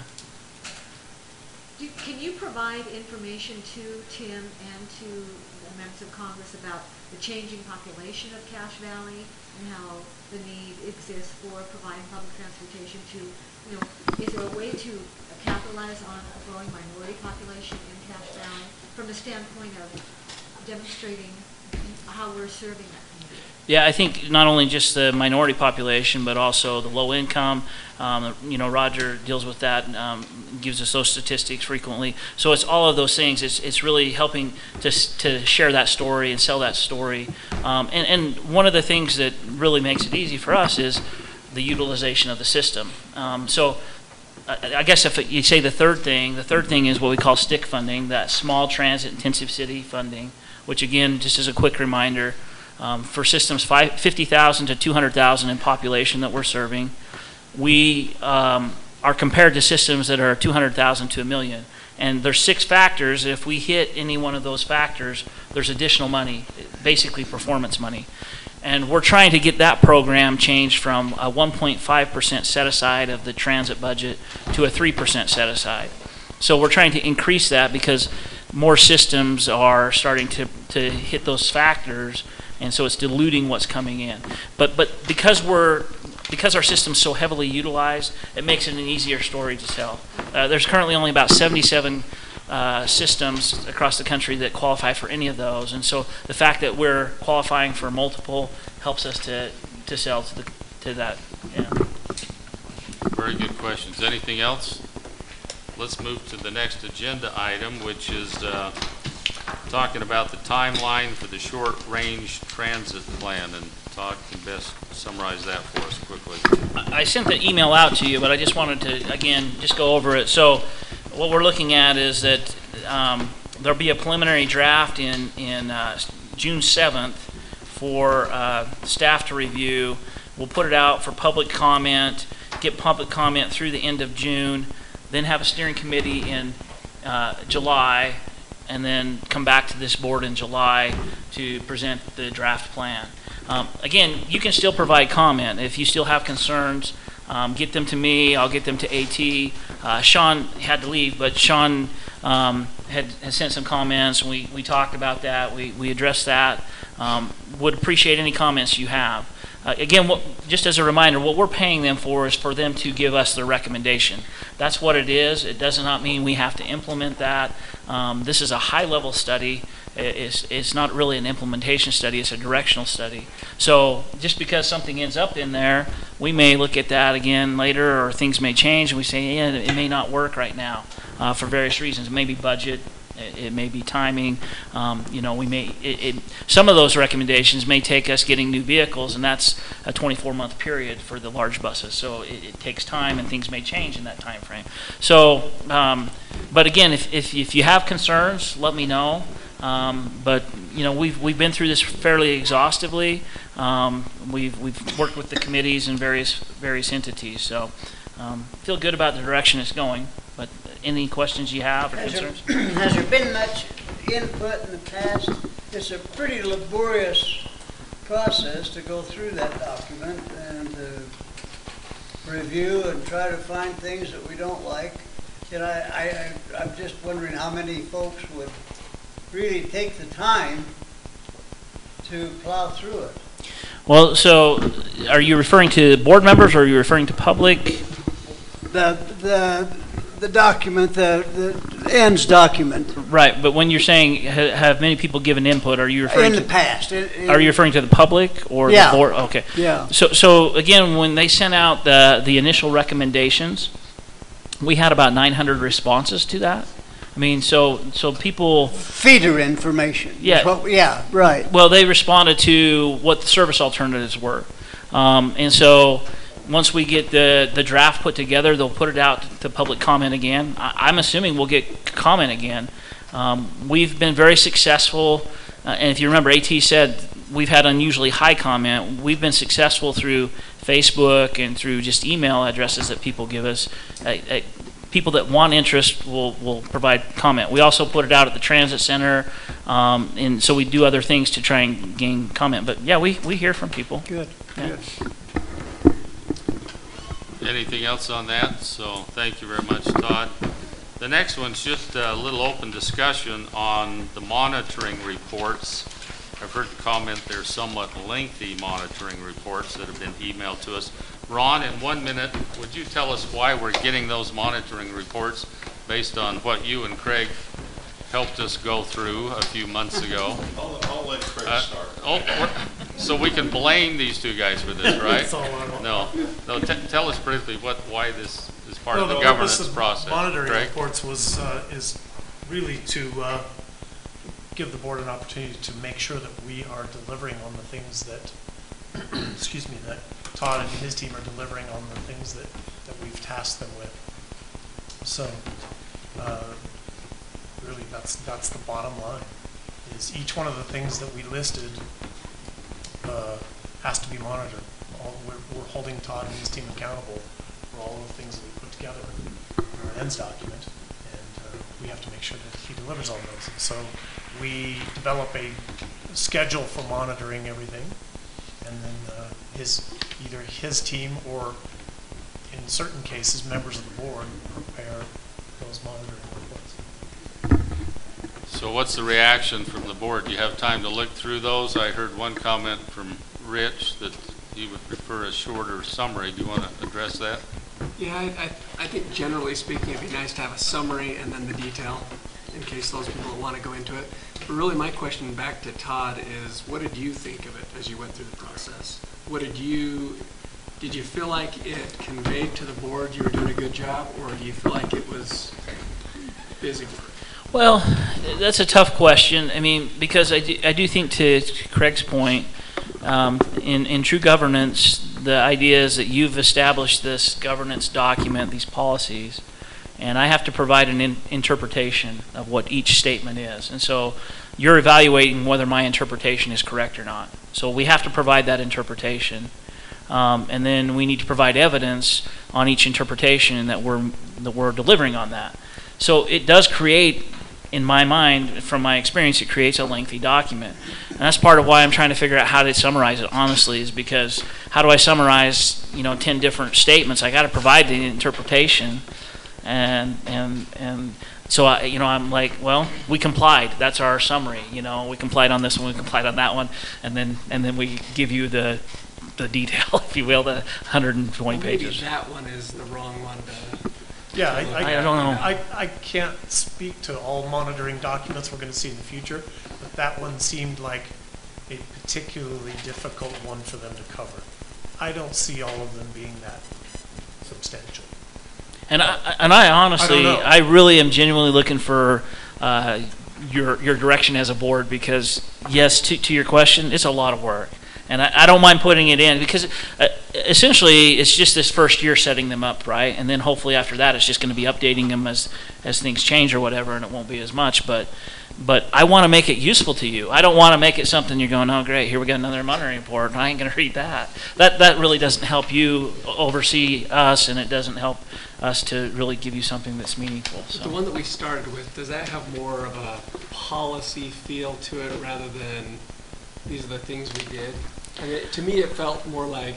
Can you provide information to Tim and to the members of Congress about the changing population of Cache Valley and how the need exists for providing public transportation to, is there a way to capitalize on a growing minority population in Cache Valley from the standpoint of demonstrating how we're serving that community? Yeah, I think not only just the minority population, but also the low income. Roger deals with that, gives us those statistics frequently. So it's all of those things. It's really helping to share that story and sell that story. And one of the things that really makes it easy for us is the utilization of the system. So I guess if you say the third thing is what we call STIC funding, that small transit intensive city funding, which again, just as a quick reminder, for systems 50,000 to 200,000 in population that we're serving, we are compared to systems that are 200,000 to 1 million. And there's 6 factors. If we hit any one of those factors, there's additional money, basically performance money. And we're trying to get that program changed from a 1.5% set aside of the transit budget to a 3% set aside. So we're trying to increase that because more systems are starting to hit those factors, and so it's diluting what's coming in. But because our system's so heavily utilized, it makes it an easier story to tell. There's currently only about 77 systems across the country that qualify for any of those, and so the fact that we're qualifying for multiple helps us to sell to that. Yeah. Very good questions. Anything else? Let's move to the next agenda item, which is talking about the timeline for the short-range transit plan, and Todd can best summarize that for us quickly. I sent the email out to you, but I just wanted to, again, just go over it. So what we're looking at is that there'll be a preliminary draft in June 7th for staff to review. We'll put it out for public comment, get public comment through the end of June, then have a steering committee in July, and then come back to this board in July to present the draft plan. Again, you can still provide comment. If you still have concerns, get them to me. I'll get them to AT. Sean had to leave, but Sean had sent some comments, and we talked about that. We addressed that. Would appreciate any comments you have. Again, just as a reminder, what we're paying them for is for them to give us their recommendation. That's what it is. It does not mean we have to implement that. This is a high-level study. It's not really an implementation study. It's a directional study. So just because something ends up in there, we may look at that again later, or things may change, and we say, yeah, it may not work right now for various reasons. Maybe budget, It may be timing. Some of those recommendations may take us getting new vehicles, and that's a 24-month period for the large buses. So it takes time, and things may change in that time frame. So, but again, if you have concerns, let me know. But we've been through this fairly exhaustively. We've worked with the committees and various entities. So feel good about the direction it's going. But any questions you have or concerns? Has there been much input in the past? It's a pretty laborious process to go through that document and to review and try to find things that we don't like. And I'm just wondering how many folks would really take the time to plow through it. Well, so are you referring to board members or are you referring to public? The document, the ends document. Right, but when you're saying have many people given input, are you referring in the past? Are you referring to the public or yeah. the board? Okay. Yeah. So again, when they sent out the initial recommendations, we had about 900 responses to that. I mean, so people feeder information. Yeah. Yeah. Right. Well, they responded to what the service alternatives were, and so. Once we get the draft put together, they'll put it out to public comment again. I'm assuming we'll get comment again. We've been very successful, and if you remember, AT said we've had unusually high comment. We've been successful through Facebook and through just email addresses that people give us. People that want interest will provide comment. We also put it out at the transit center, and so we do other things to try and gain comment. But yeah, we hear from people. Good. Yeah. Good. Anything else on that? So thank you very much, Todd. The next one's just a little open discussion on the monitoring reports. I've heard the comment there's somewhat lengthy monitoring reports that have been emailed to us. Ron, in 1 minute, would you tell us why we're getting those monitoring reports based on what you and Craig helped us go through a few months ago? I'll let Craig start. So we can blame these two guys for this, right? That's all I want. No. Tell us briefly why this is part Well, of the purpose governance of process. monitoring Craig? reports is really to give the board an opportunity to make sure that we are delivering on the things that, excuse me, that Todd and his team are delivering on the things that we've tasked them with. So, really, that's the bottom line. Is each one of the things that we listed has to be monitored. We're holding Todd and his team accountable for all of the things that we put together in our ends document, and we have to make sure that he delivers on those. And so we develop a schedule for monitoring everything, and then either his team or, in certain cases, members of the board prepare those monitoring reports. So what's the reaction from the board? Do you have time to look through those? I heard one comment from Rich that he would prefer a shorter summary. Do you want to address that? Yeah, I think generally speaking, it'd be nice to have a summary and then the detail in case those people want to go into it. But really my question back to Todd is, what did you think of it as you went through the process? Did you feel like it conveyed to the board you were doing a good job, or do you feel like it was busy work? Well, that's a tough question. I mean, because I do think, to Craig's point, in true governance, the idea is that you've established this governance document, these policies, and I have to provide an interpretation of what each statement is. And so you're evaluating whether my interpretation is correct or not. So we have to provide that interpretation. And then we need to provide evidence on each interpretation that we're delivering on that. So it does create, in my mind, from my experience, it creates a lengthy document. And that's part of why I'm trying to figure out how to summarize it, honestly, is because how do I summarize, 10 different statements? I got to provide the interpretation. And so I'm like, well, we complied. That's our summary. We complied on this one, we complied on that one, and then we give you the detail, if you will, the 120 pages. Maybe that one is the wrong one to... Yeah, I don't know. I can't speak to all monitoring documents we're going to see in the future, but that one seemed like a particularly difficult one for them to cover. I don't see all of them being that substantial. And I honestly, I really am genuinely looking for your direction as a board, because yes, to your question, it's a lot of work. And I don't mind putting it in, because essentially it's just this first year setting them up, right? And then hopefully after that it's just going to be updating them as things change or whatever, and it won't be as much. But I want to make it useful to you. I don't want to make it something you're going, oh great, here we got another monitoring report, and I ain't going to read that. That really doesn't help you oversee us, and it doesn't help us to really give you something that's meaningful. So. The one that we started with, does that have more of a policy feel to it rather than these are the things we did? I mean, to me, it felt more like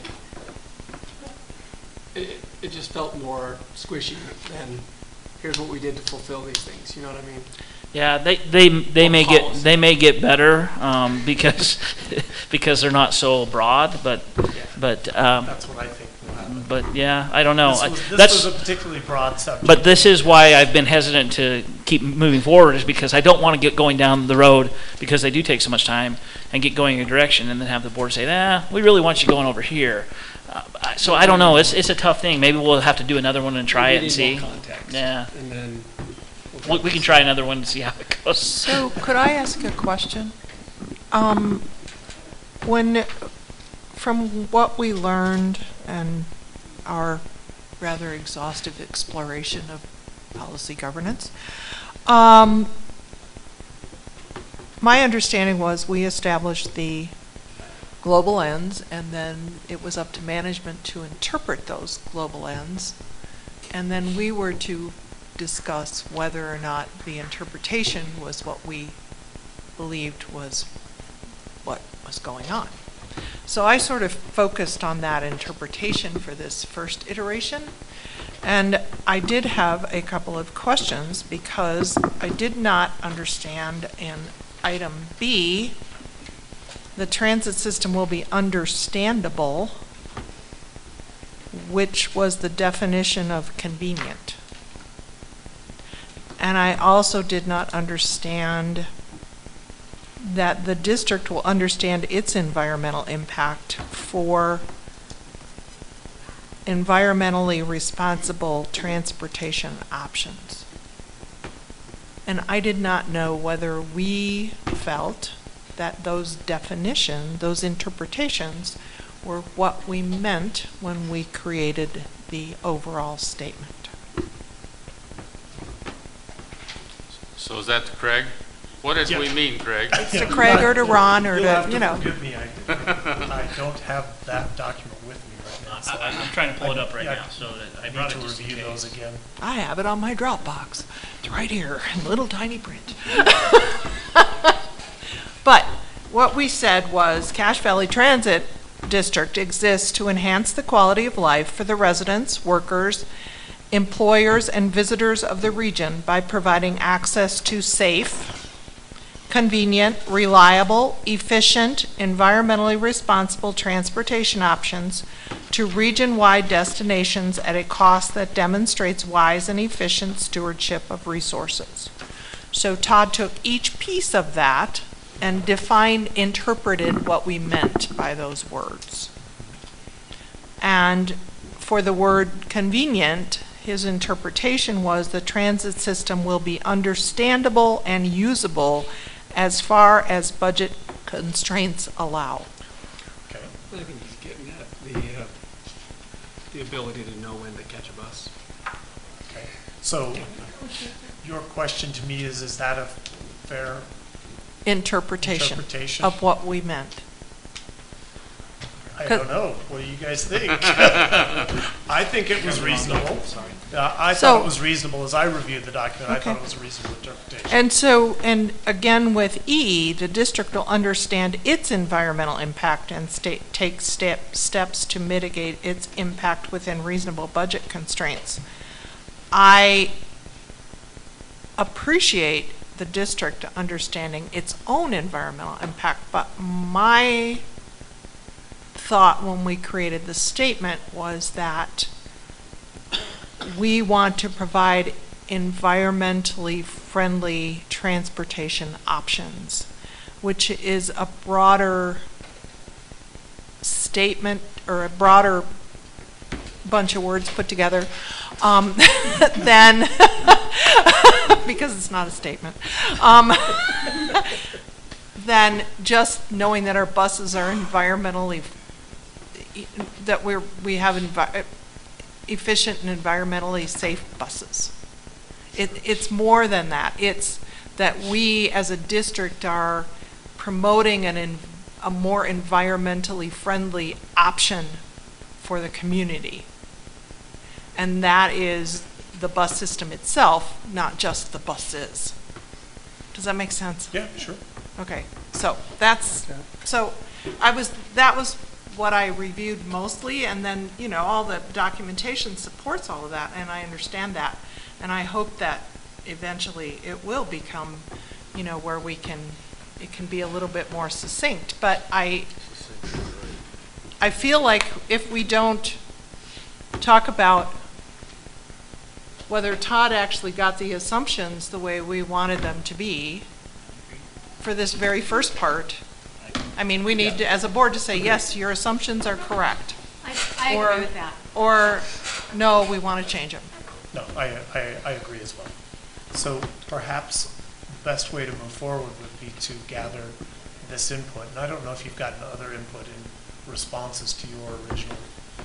it just felt more squishy than here's what we did to fulfill these things. You know what I mean? Yeah, they may get better because because they're not so broad, but that's what I think will happen. But yeah, I don't know. This was a particularly broad subject. But this is why I've been hesitant to keep moving forward, is because I don't want to get going down the road, because they do take so much time, and get going in a direction and then have the board say, we really want you going over here. So I don't know. It's a tough thing. Maybe we'll have to do another one and try it and see. Yeah. And then we can try another one to see how it goes. So could I ask a question? From what we learned and our rather exhaustive exploration of policy governance, my understanding was we established the global ends, and then it was up to management to interpret those global ends, and then we were to discuss whether or not the interpretation was what we believed was what was going on. So I sort of focused on that interpretation for this first iteration, and I did have a couple of questions, because I did not understand in item B, the transit system will be understandable, which was the definition of convenient. And I also did not understand that the district will understand its environmental impact for environmentally responsible transportation options. And I did not know whether we felt that those definitions, those interpretations, were what we meant when we created the overall statement. So is that to Craig? What did we mean, Craig? It's to Craig or to Ron or to, you know. Forgive me, I don't have that document with me right now. So I'm trying to pull it up right now, so that I brought it to just in review case. those again. I have it on my Dropbox. It's right here in little tiny print. But what we said was Cache Valley Transit District exists to enhance the quality of life for the residents, workers, employers, and visitors of the region by providing access to safe, convenient, reliable, efficient, environmentally responsible transportation options to region-wide destinations at a cost that demonstrates wise and efficient stewardship of resources. So Todd took each piece of that and interpreted what we meant by those words. And for the word convenient, his interpretation was the transit system will be understandable and usable as far as budget constraints allow. Okay. I think he's getting at the ability to know when to catch a bus. Okay. So your question to me is that a fair interpretation of what we meant? I don't know. What do you guys think? I think it was reasonable. I thought it was reasonable as I reviewed the document. I thought it was a reasonable interpretation. And so, and again with E, the district will understand its environmental impact and take steps to mitigate its impact within reasonable budget constraints. I appreciate the district understanding its own environmental impact, but my thought when we created the statement was that we want to provide environmentally friendly transportation options, which is a broader statement or a broader bunch of words put together than because it's not a statement, then just knowing that our buses are environmentally, that we have efficient and environmentally safe buses. It's more than that. It's that we as a district are promoting a more environmentally friendly option for the community. And that is the bus system itself, not just the buses. Does that make sense? Yeah, sure. Okay, so that was what I reviewed mostly, and then, you know, all the documentation supports all of that, and I understand that. And I hope that eventually it will become, you know, where it can be a little bit more succinct. But I feel like if we don't talk about whether Todd actually got the assumptions the way we wanted them to be for this very first part, I mean, we need to, as a board, to say, yes, your assumptions are correct. I agree with that. Or, no, we want to change them. No, I agree as well. So perhaps the best way to move forward would be to gather this input. And I don't know if you've gotten other input in responses to your original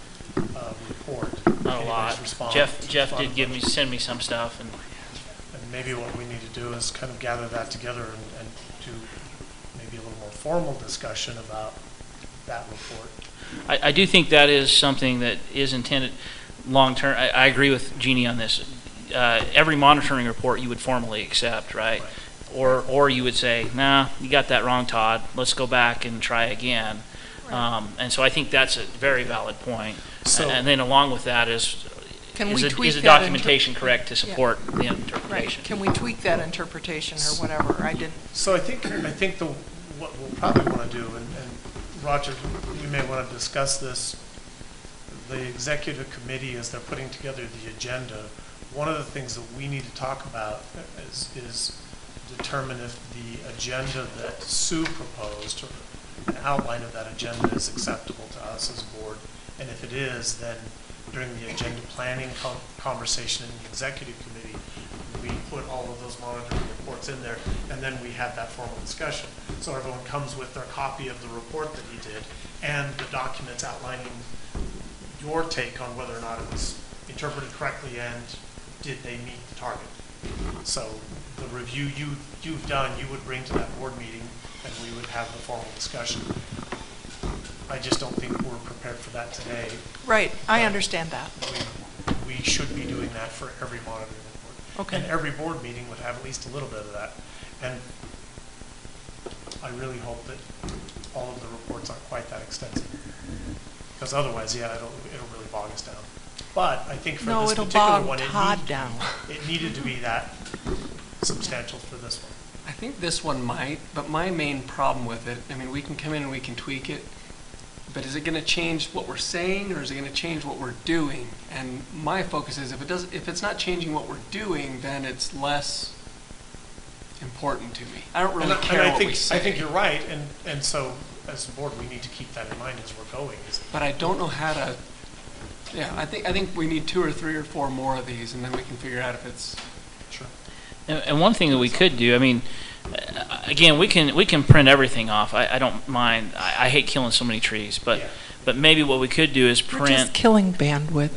report. Not a lot. Jeff did send me some stuff. And maybe what we need to do is kind of gather that together and do maybe a little more formal discussion about that report. I do think that is something that is intended long-term. I agree with Jeannie on this. Every monitoring report you would formally accept, right? Or you would say, nah, you got that wrong, Todd. Let's go back and try again. And so I think that's a very valid point. So, and then along with that is the documentation correct to support the interpretation? Right. Can we tweak that interpretation or whatever? I didn't. So I think what we'll probably want to do, and Roger, we may want to discuss this. The executive committee, as they're putting together the agenda, one of the things that we need to talk about is determine if the agenda that Sue proposed, or an outline of that agenda, is acceptable to us as a board. And if it is, then during the agenda planning conversation in the executive committee, we put all of those monitoring reports in there, and then we have that formal discussion. So everyone comes with their copy of the report that he did and the documents outlining your take on whether or not it was interpreted correctly and did they meet the target. So the review you've done, you would bring to that board meeting, and we would have the formal discussion. I just don't think we're prepared for that today. Right, I understand that. We should be doing that for every monitoring report. Okay. And every board meeting would have at least a little bit of that. And I really hope that all of the reports aren't quite that extensive. Because otherwise, yeah, it'll really bog us down. But I think for this particular one, it needed to be that substantial for this one. I think this one might, but my main problem with it, I mean, we can come in and we can tweak it, but is it going to change what we're saying, or is it going to change what we're doing? And my focus is if it's not changing what we're doing, then it's less important to me. I don't really care what we say. I think you're right, and so as a board, we need to keep that in mind as we're going. But I don't know how to. Yeah, I think we need 2 or 3 or 4 more of these, and then we can figure out if it's. Sure. And one thing that we could do, I mean, again, we can print everything off. I don't mind. I hate killing so many trees, but maybe what we could do is print. We're just killing bandwidth.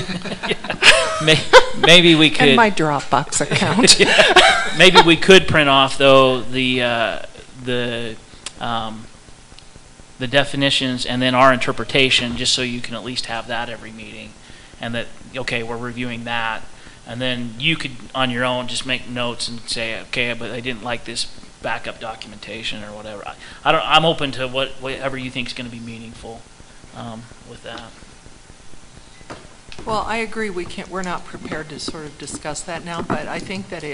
Maybe we could. And my Dropbox account. Maybe we could print off though the definitions and then our interpretation, just so you can at least have that every meeting, and that okay, we're reviewing that. And then you could, on your own, just make notes and say, okay, but I didn't like this backup documentation or whatever. I'm open to whatever you think is going to be meaningful with that. Well, I agree. We're not prepared to sort of discuss that now, but I think that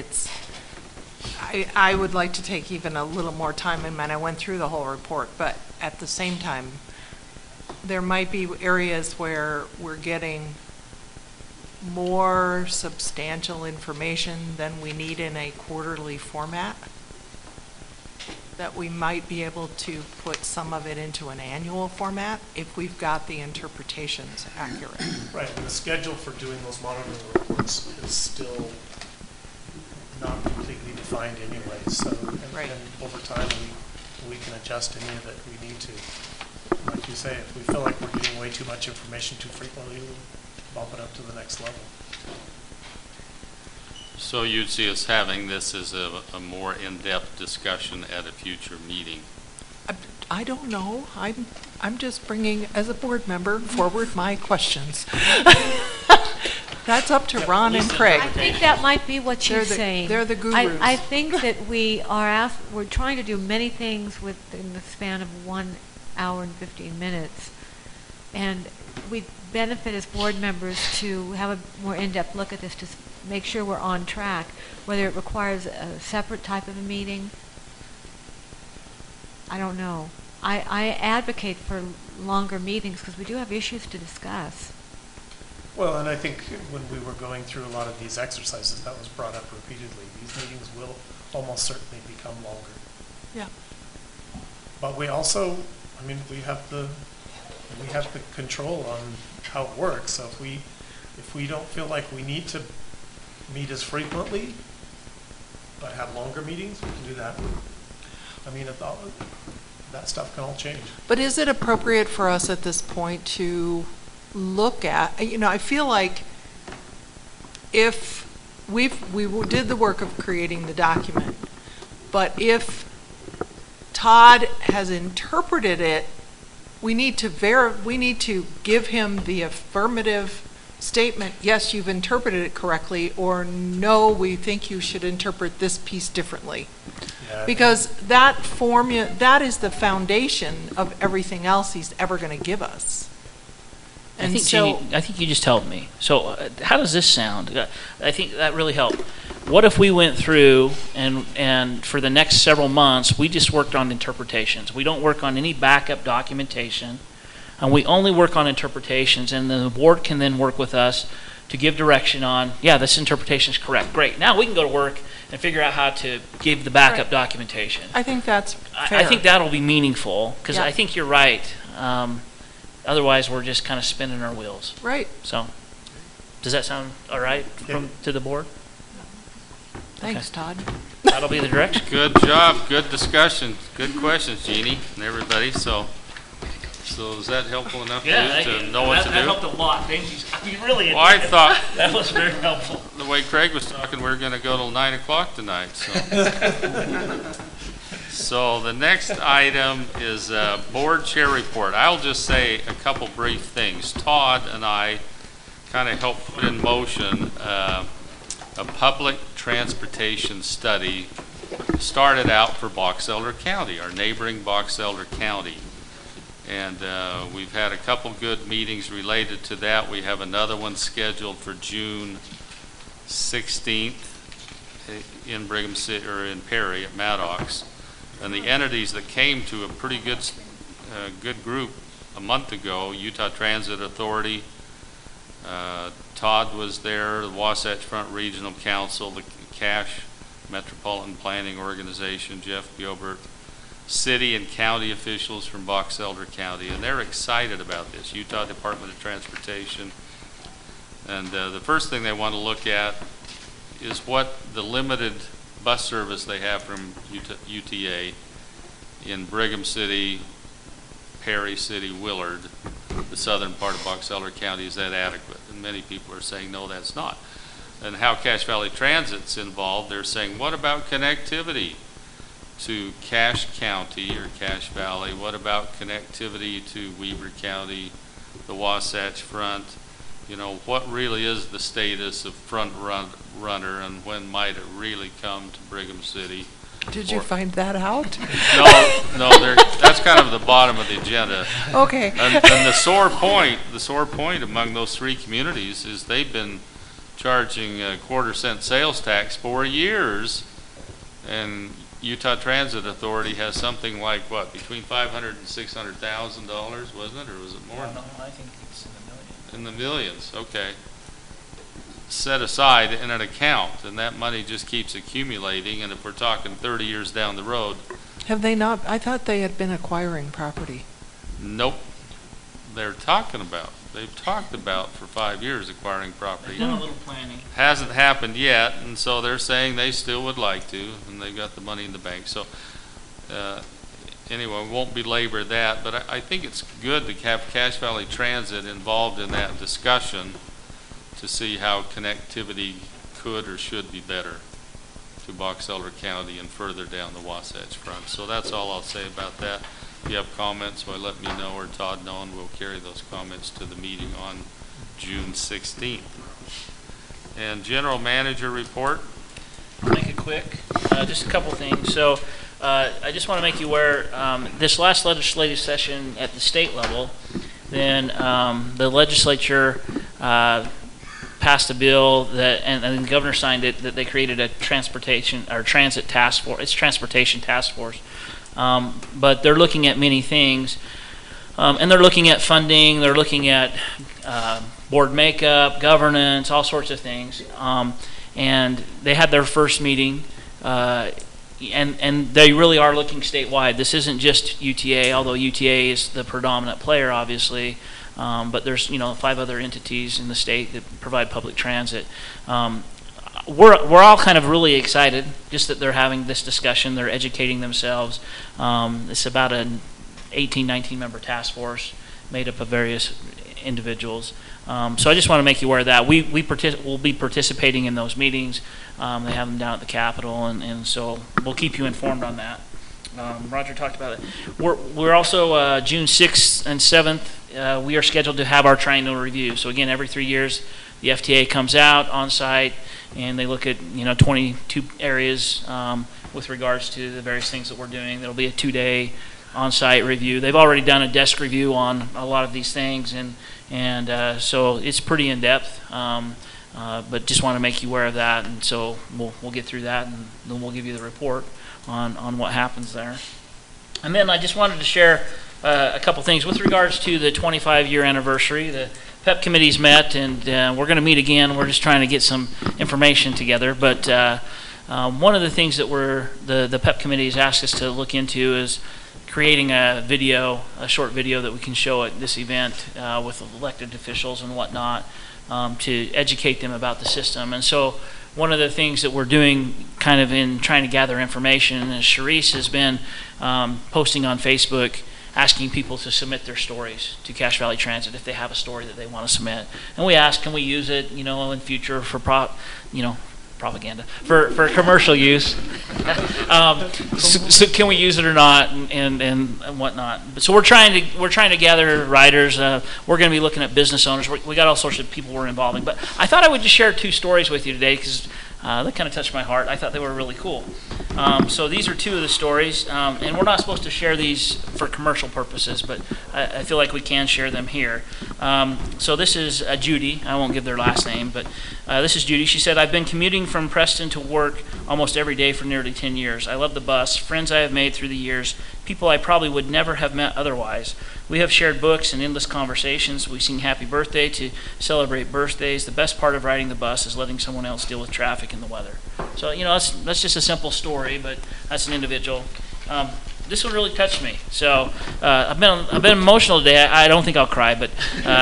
I would like to take even a little more time. I mean, I went through the whole report, but at the same time, there might be areas where we're getting more substantial information than we need in a quarterly format, that we might be able to put some of it into an annual format if we've got the interpretations accurate. Right, and the schedule for doing those monitoring reports is still not defined anyway, so, Right. and over time, we can adjust any that we need to. Like you say, if we feel like we're getting way too much information too frequently, we'll bump it up to the next level. So you'd see us having this as a more in-depth discussion at a future meeting? I don't know. I'm just bringing, as a board member, forward my questions. That's up to Ron and Craig. I think that might be what she's saying. They're the gurus. I think that we're trying to do many things within the span of 1 hour and 15 minutes. And we benefit as board members to have a more in-depth look at this to make sure we're on track, whether it requires a separate type of a meeting. I don't know. I advocate for longer meetings because we do have issues to discuss. Well, and I think when we were going through a lot of these exercises, that was brought up repeatedly. These meetings will almost certainly become longer. Yeah. But we also, I mean, we have the control on how it works. So if we don't feel like we need to meet as frequently, but have longer meetings, we can do that. I mean, that stuff can all change. But is it appropriate for us at this point to look at, I feel like if we did the work of creating the document, but if Todd has interpreted it, we need to give him the affirmative statement, yes, you've interpreted it correctly, or no, we think you should interpret this piece differently. Yeah, because that formula, that is the foundation of everything else he's ever going to give us. And I think you just helped me. So how does this sound? I think that really helped. What if we went through and for the next several months, we just worked on interpretations. We don't work on any backup documentation, and we only work on interpretations, and then the board can then work with us to give direction on, yeah, this interpretation is correct. Great. Now we can go to work and figure out how to give the backup documentation. I think that's fair. I think that'll be meaningful, because Yeah. I think you're right. Otherwise, we're just kind of spinning our wheels. Right. So, does that sound all right to the board? Thanks, Todd. That'll be the direction. Good job, good discussion, good questions, Jeannie and everybody. So is that helpful enough to know what to do? That helped a lot. Thank you. I mean, really. Well, I thought that was very helpful. The way Craig was talking, we were going to go till 9 o'clock tonight. So the next item is board chair report. I'll just say a couple brief things. Todd and I kind of helped put in motion a public transportation study started out for Box Elder County, our neighboring Box Elder County. And we've had a couple good meetings related to that. We have another one scheduled for June 16th in Brigham City, or in Perry at Maddox. And the entities that came to a pretty good group a month ago, Utah Transit Authority, Todd was there, the Wasatch Front Regional Council, the Cache Metropolitan Planning Organization, Jeff Gilbert, city and county officials from Box Elder County, and they're excited about this, Utah Department of Transportation. And the first thing they want to look at is what the limited bus service they have from UTA in Brigham City, Perry City, Willard, the southern part of Box Elder County, is that adequate? And many people are saying, no, that's not. And how Cache Valley Transit's involved, they're saying, what about connectivity to Cache County or Cache Valley? What about connectivity to Weber County, the Wasatch Front? You know, what really is the status of front runner, and when might it really come to Brigham City? Did you find that out? No, that's kind of the bottom of the agenda. Okay. And the sore point among those three communities is they've been charging a quarter-cent sales tax for years, and Utah Transit Authority has something like, what, between $500,000 and $600,000, wasn't it, or was it more? No, I think it's in the millions. In the millions, okay. Set aside in an account, and that money just keeps accumulating, and if we're talking 30 years down the road. Have they not? I thought they had been acquiring property. Nope. they're talking about. They've talked about for 5 years acquiring property. Done a little planning. Hasn't happened yet, and so they're saying they still would like to, and they've got the money in the bank. So anyway, we won't belabor that, but I think it's good to have Cache Valley Transit involved in that discussion to see how connectivity could or should be better to Box Elder County and further down the Wasatch Front. So that's all I'll say about that. If you have comments, well, let me know, or Todd know, and we'll carry those comments to the meeting on June 16th. And General Manager report. I'll make it quick. Just a couple things. So I just want to make you aware, this last legislative session at the state level, then the legislature passed a bill that, and the governor signed it, that they created a transit task force. It's transportation task force. But they're looking at many things, and they're looking at funding, they're looking at board makeup, governance, all sorts of things. And they had their first meeting, and they really are looking statewide. This isn't just UTA, although UTA is the predominant player, obviously. But there's 5 other entities in the state that provide public transit. We're all kind of really excited just that they're having this discussion. They're educating themselves. It's about an 18, 19 member task force made up of various individuals. So I just want to make you aware of that. We'll be participating in those meetings. They have them down at the Capitol, and so we'll keep you informed on that. Roger talked about it. We're also June 6th and 7th. We are scheduled to have our triennial review. So again, every 3 years, the FTA comes out on site, and they look at 22 areas with regards to the various things that we're doing. There'll be a 2-day on-site review. They've already done a desk review on a lot of these things, and so it's pretty in depth. But just want to make you aware of that, and so we'll get through that, and then we'll give you the report on what happens there. And then I just wanted to share a couple things with regards to the 25-year anniversary. The PEP committee's met, and we're going to meet again. We're just trying to get some information together. But one of the things that the PEP committee has asked us to look into is creating a short video that we can show at this event with elected officials and whatnot to educate them about the system. And so one of the things that we're doing kind of in trying to gather information is Sharice has been posting on Facebook asking people to submit their stories to Cache Valley Transit if they have a story that they want to submit. And we ask, can we use it, in future for propaganda, for commercial use? So can we use it or not, and whatnot? So we're trying to gather writers. We're going to be looking at business owners. We got all sorts of people we're involving. But I thought I would just share 2 stories with you today because they kind of touched my heart. I thought they were really cool. So these are 2 of the stories, and we're not supposed to share these for commercial purposes, but I feel like we can share them here. So this is Judy. I won't give their last name, but this is Judy. She said, I've been commuting from Preston to work almost every day for nearly 10 years. I love the bus, friends I have made through the years, people I probably would never have met otherwise. We have shared books and endless conversations. We sing happy birthday to celebrate birthdays. The best part of riding the bus is letting someone else deal with traffic and the weather. So, that's just a simple story, but that's an individual. This one really touched me. So I've been emotional today. I don't think I'll cry, but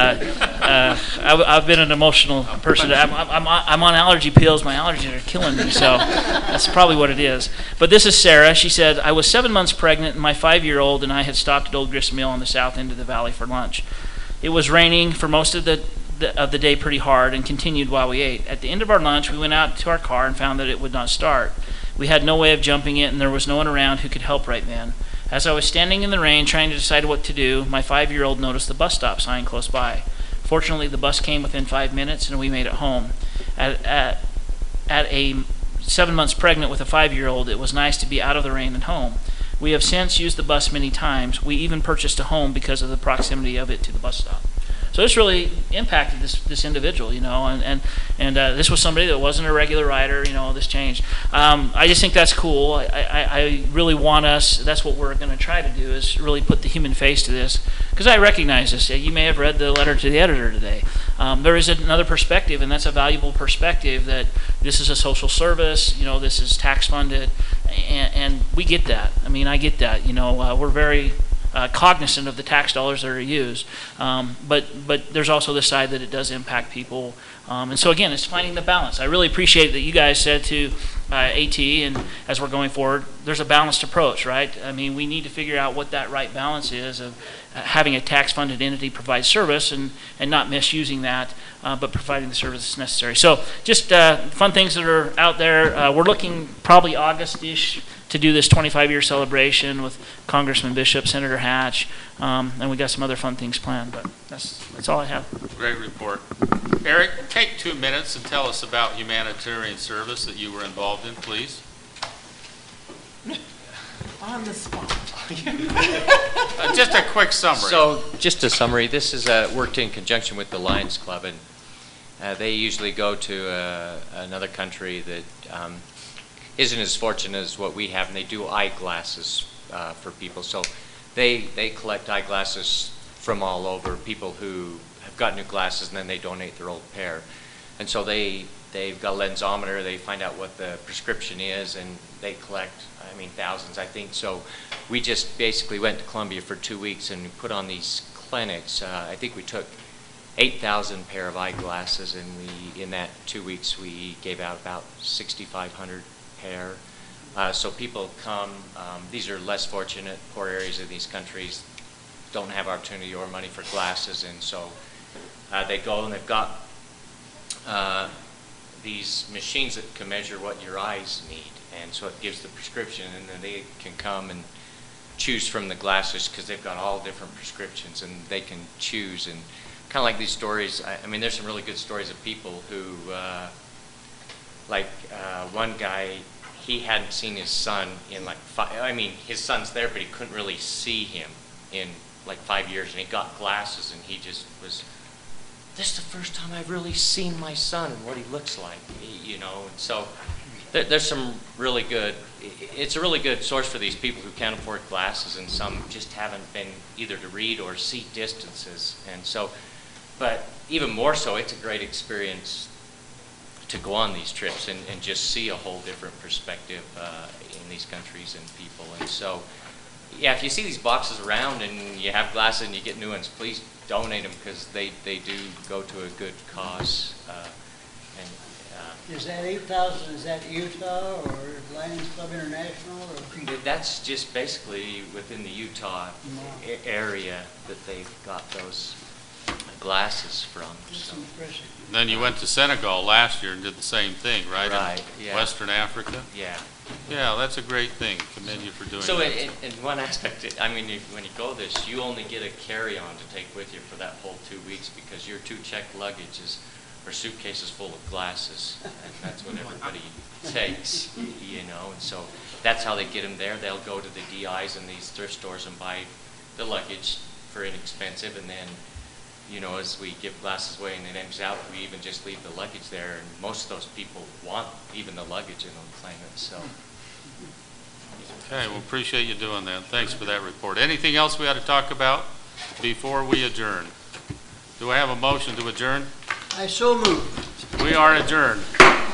I've been an emotional person. I'm on allergy pills. My allergies are killing me, so that's probably what it is. But this is Sarah. She said, I was 7 months pregnant, and my 5-year-old and I had stopped at Old Grist Mill on the south end of the valley for lunch. It was raining for most of the day pretty hard and continued while we ate. At the end of our lunch, we went out to our car and found that it would not start. We had no way of jumping it, and there was no one around who could help right then. As I was standing in the rain trying to decide what to do, my 5-year-old noticed the bus stop sign close by. Fortunately, the bus came within 5 minutes, and we made it home. At a 7 months pregnant with a 5-year-old, it was nice to be out of the rain and home. We have since used the bus many times. We even purchased a home because of the proximity of it to the bus stop. So this really impacted this individual, and this was somebody that wasn't a regular rider, this changed. I just think that's cool. I really want us, that's what we're going to try to do, is really put the human face to this, because I recognize this. You may have read the letter to the editor today. There is another perspective, and that's a valuable perspective, that this is a social service, this is tax funded, and we get that. I mean, I get that. We're very cognizant of the tax dollars that are used. But there's also the side that it does impact people. And so again, it's finding the balance. I really appreciate that you guys said to AT, and as we're going forward, there's a balanced approach, right? I mean, we need to figure out what that right balance is of having a tax-funded entity provide service and not misusing that, but providing the service necessary. So just fun things that are out there. We're looking probably August-ish to do this 25-year celebration with Congressman Bishop, Senator Hatch, and we got some other fun things planned, but that's all I have. Great report. Eric, take 2 minutes and tell us about humanitarian service that you were involved in, please. On the spot. Just a quick summary. So, just a summary. This is worked in conjunction with the Lions Club, and they usually go to another country that isn't as fortunate as what we have, and they do eyeglasses for people. So, they collect eyeglasses from all over, people who have got new glasses, and then they donate their old pair. And so they've got a lensometer, they find out what the prescription is, and they collect, thousands, I think. So we just basically went to Columbia for 2 weeks and we put on these clinics. I think we took 8,000 pair of eyeglasses, and in that 2 weeks, we gave out about 6,500 pair. So people come, these are less fortunate, poor areas of these countries, don't have opportunity or money for glasses, and so they go and they've got these machines that can measure what your eyes need, and so it gives the prescription, and then they can come and choose from the glasses because they've got all different prescriptions, and they can choose. And kind of like these stories, there's some really good stories of people who, one guy, he hadn't seen his son in his son's there, but he couldn't really see him in 5 years, and he got glasses, and he just was, this is the first time I've really seen my son and what he looks like, and so there's some really good, it's a really good source for these people who can't afford glasses, and some just haven't been either to read or see distances, and so, but even more so, it's a great experience to go on these trips and just see a whole different perspective in these countries and people. And so, yeah, if you see these boxes around and you have glasses and you get new ones, please donate them, because they do go to a good cause. Is that 8,000, is that Utah or Lions Club International? Or? That's just basically within the Utah area that they've got those glasses from. So. Then you went to Senegal last year and did the same thing, right? Right, in yeah. Western Africa? Yeah. Yeah, that's a great thing. Commend you for doing so that. So in one aspect, when you go this, you only get a carry-on to take with you for that whole 2 weeks, because your 2 checked luggages are suitcases full of glasses, and that's what everybody takes, and so that's how they get them there. They'll go to the DIs and these thrift stores and buy the luggage for inexpensive, and then, as we give glasses away and it empties out, we even just leave the luggage there, and most of those people want even the luggage and they'll claim it, so. Okay, well, appreciate you doing that. Thanks for that report. Anything else we ought to talk about before we adjourn? Do I have a motion to adjourn? I so move. We are adjourned.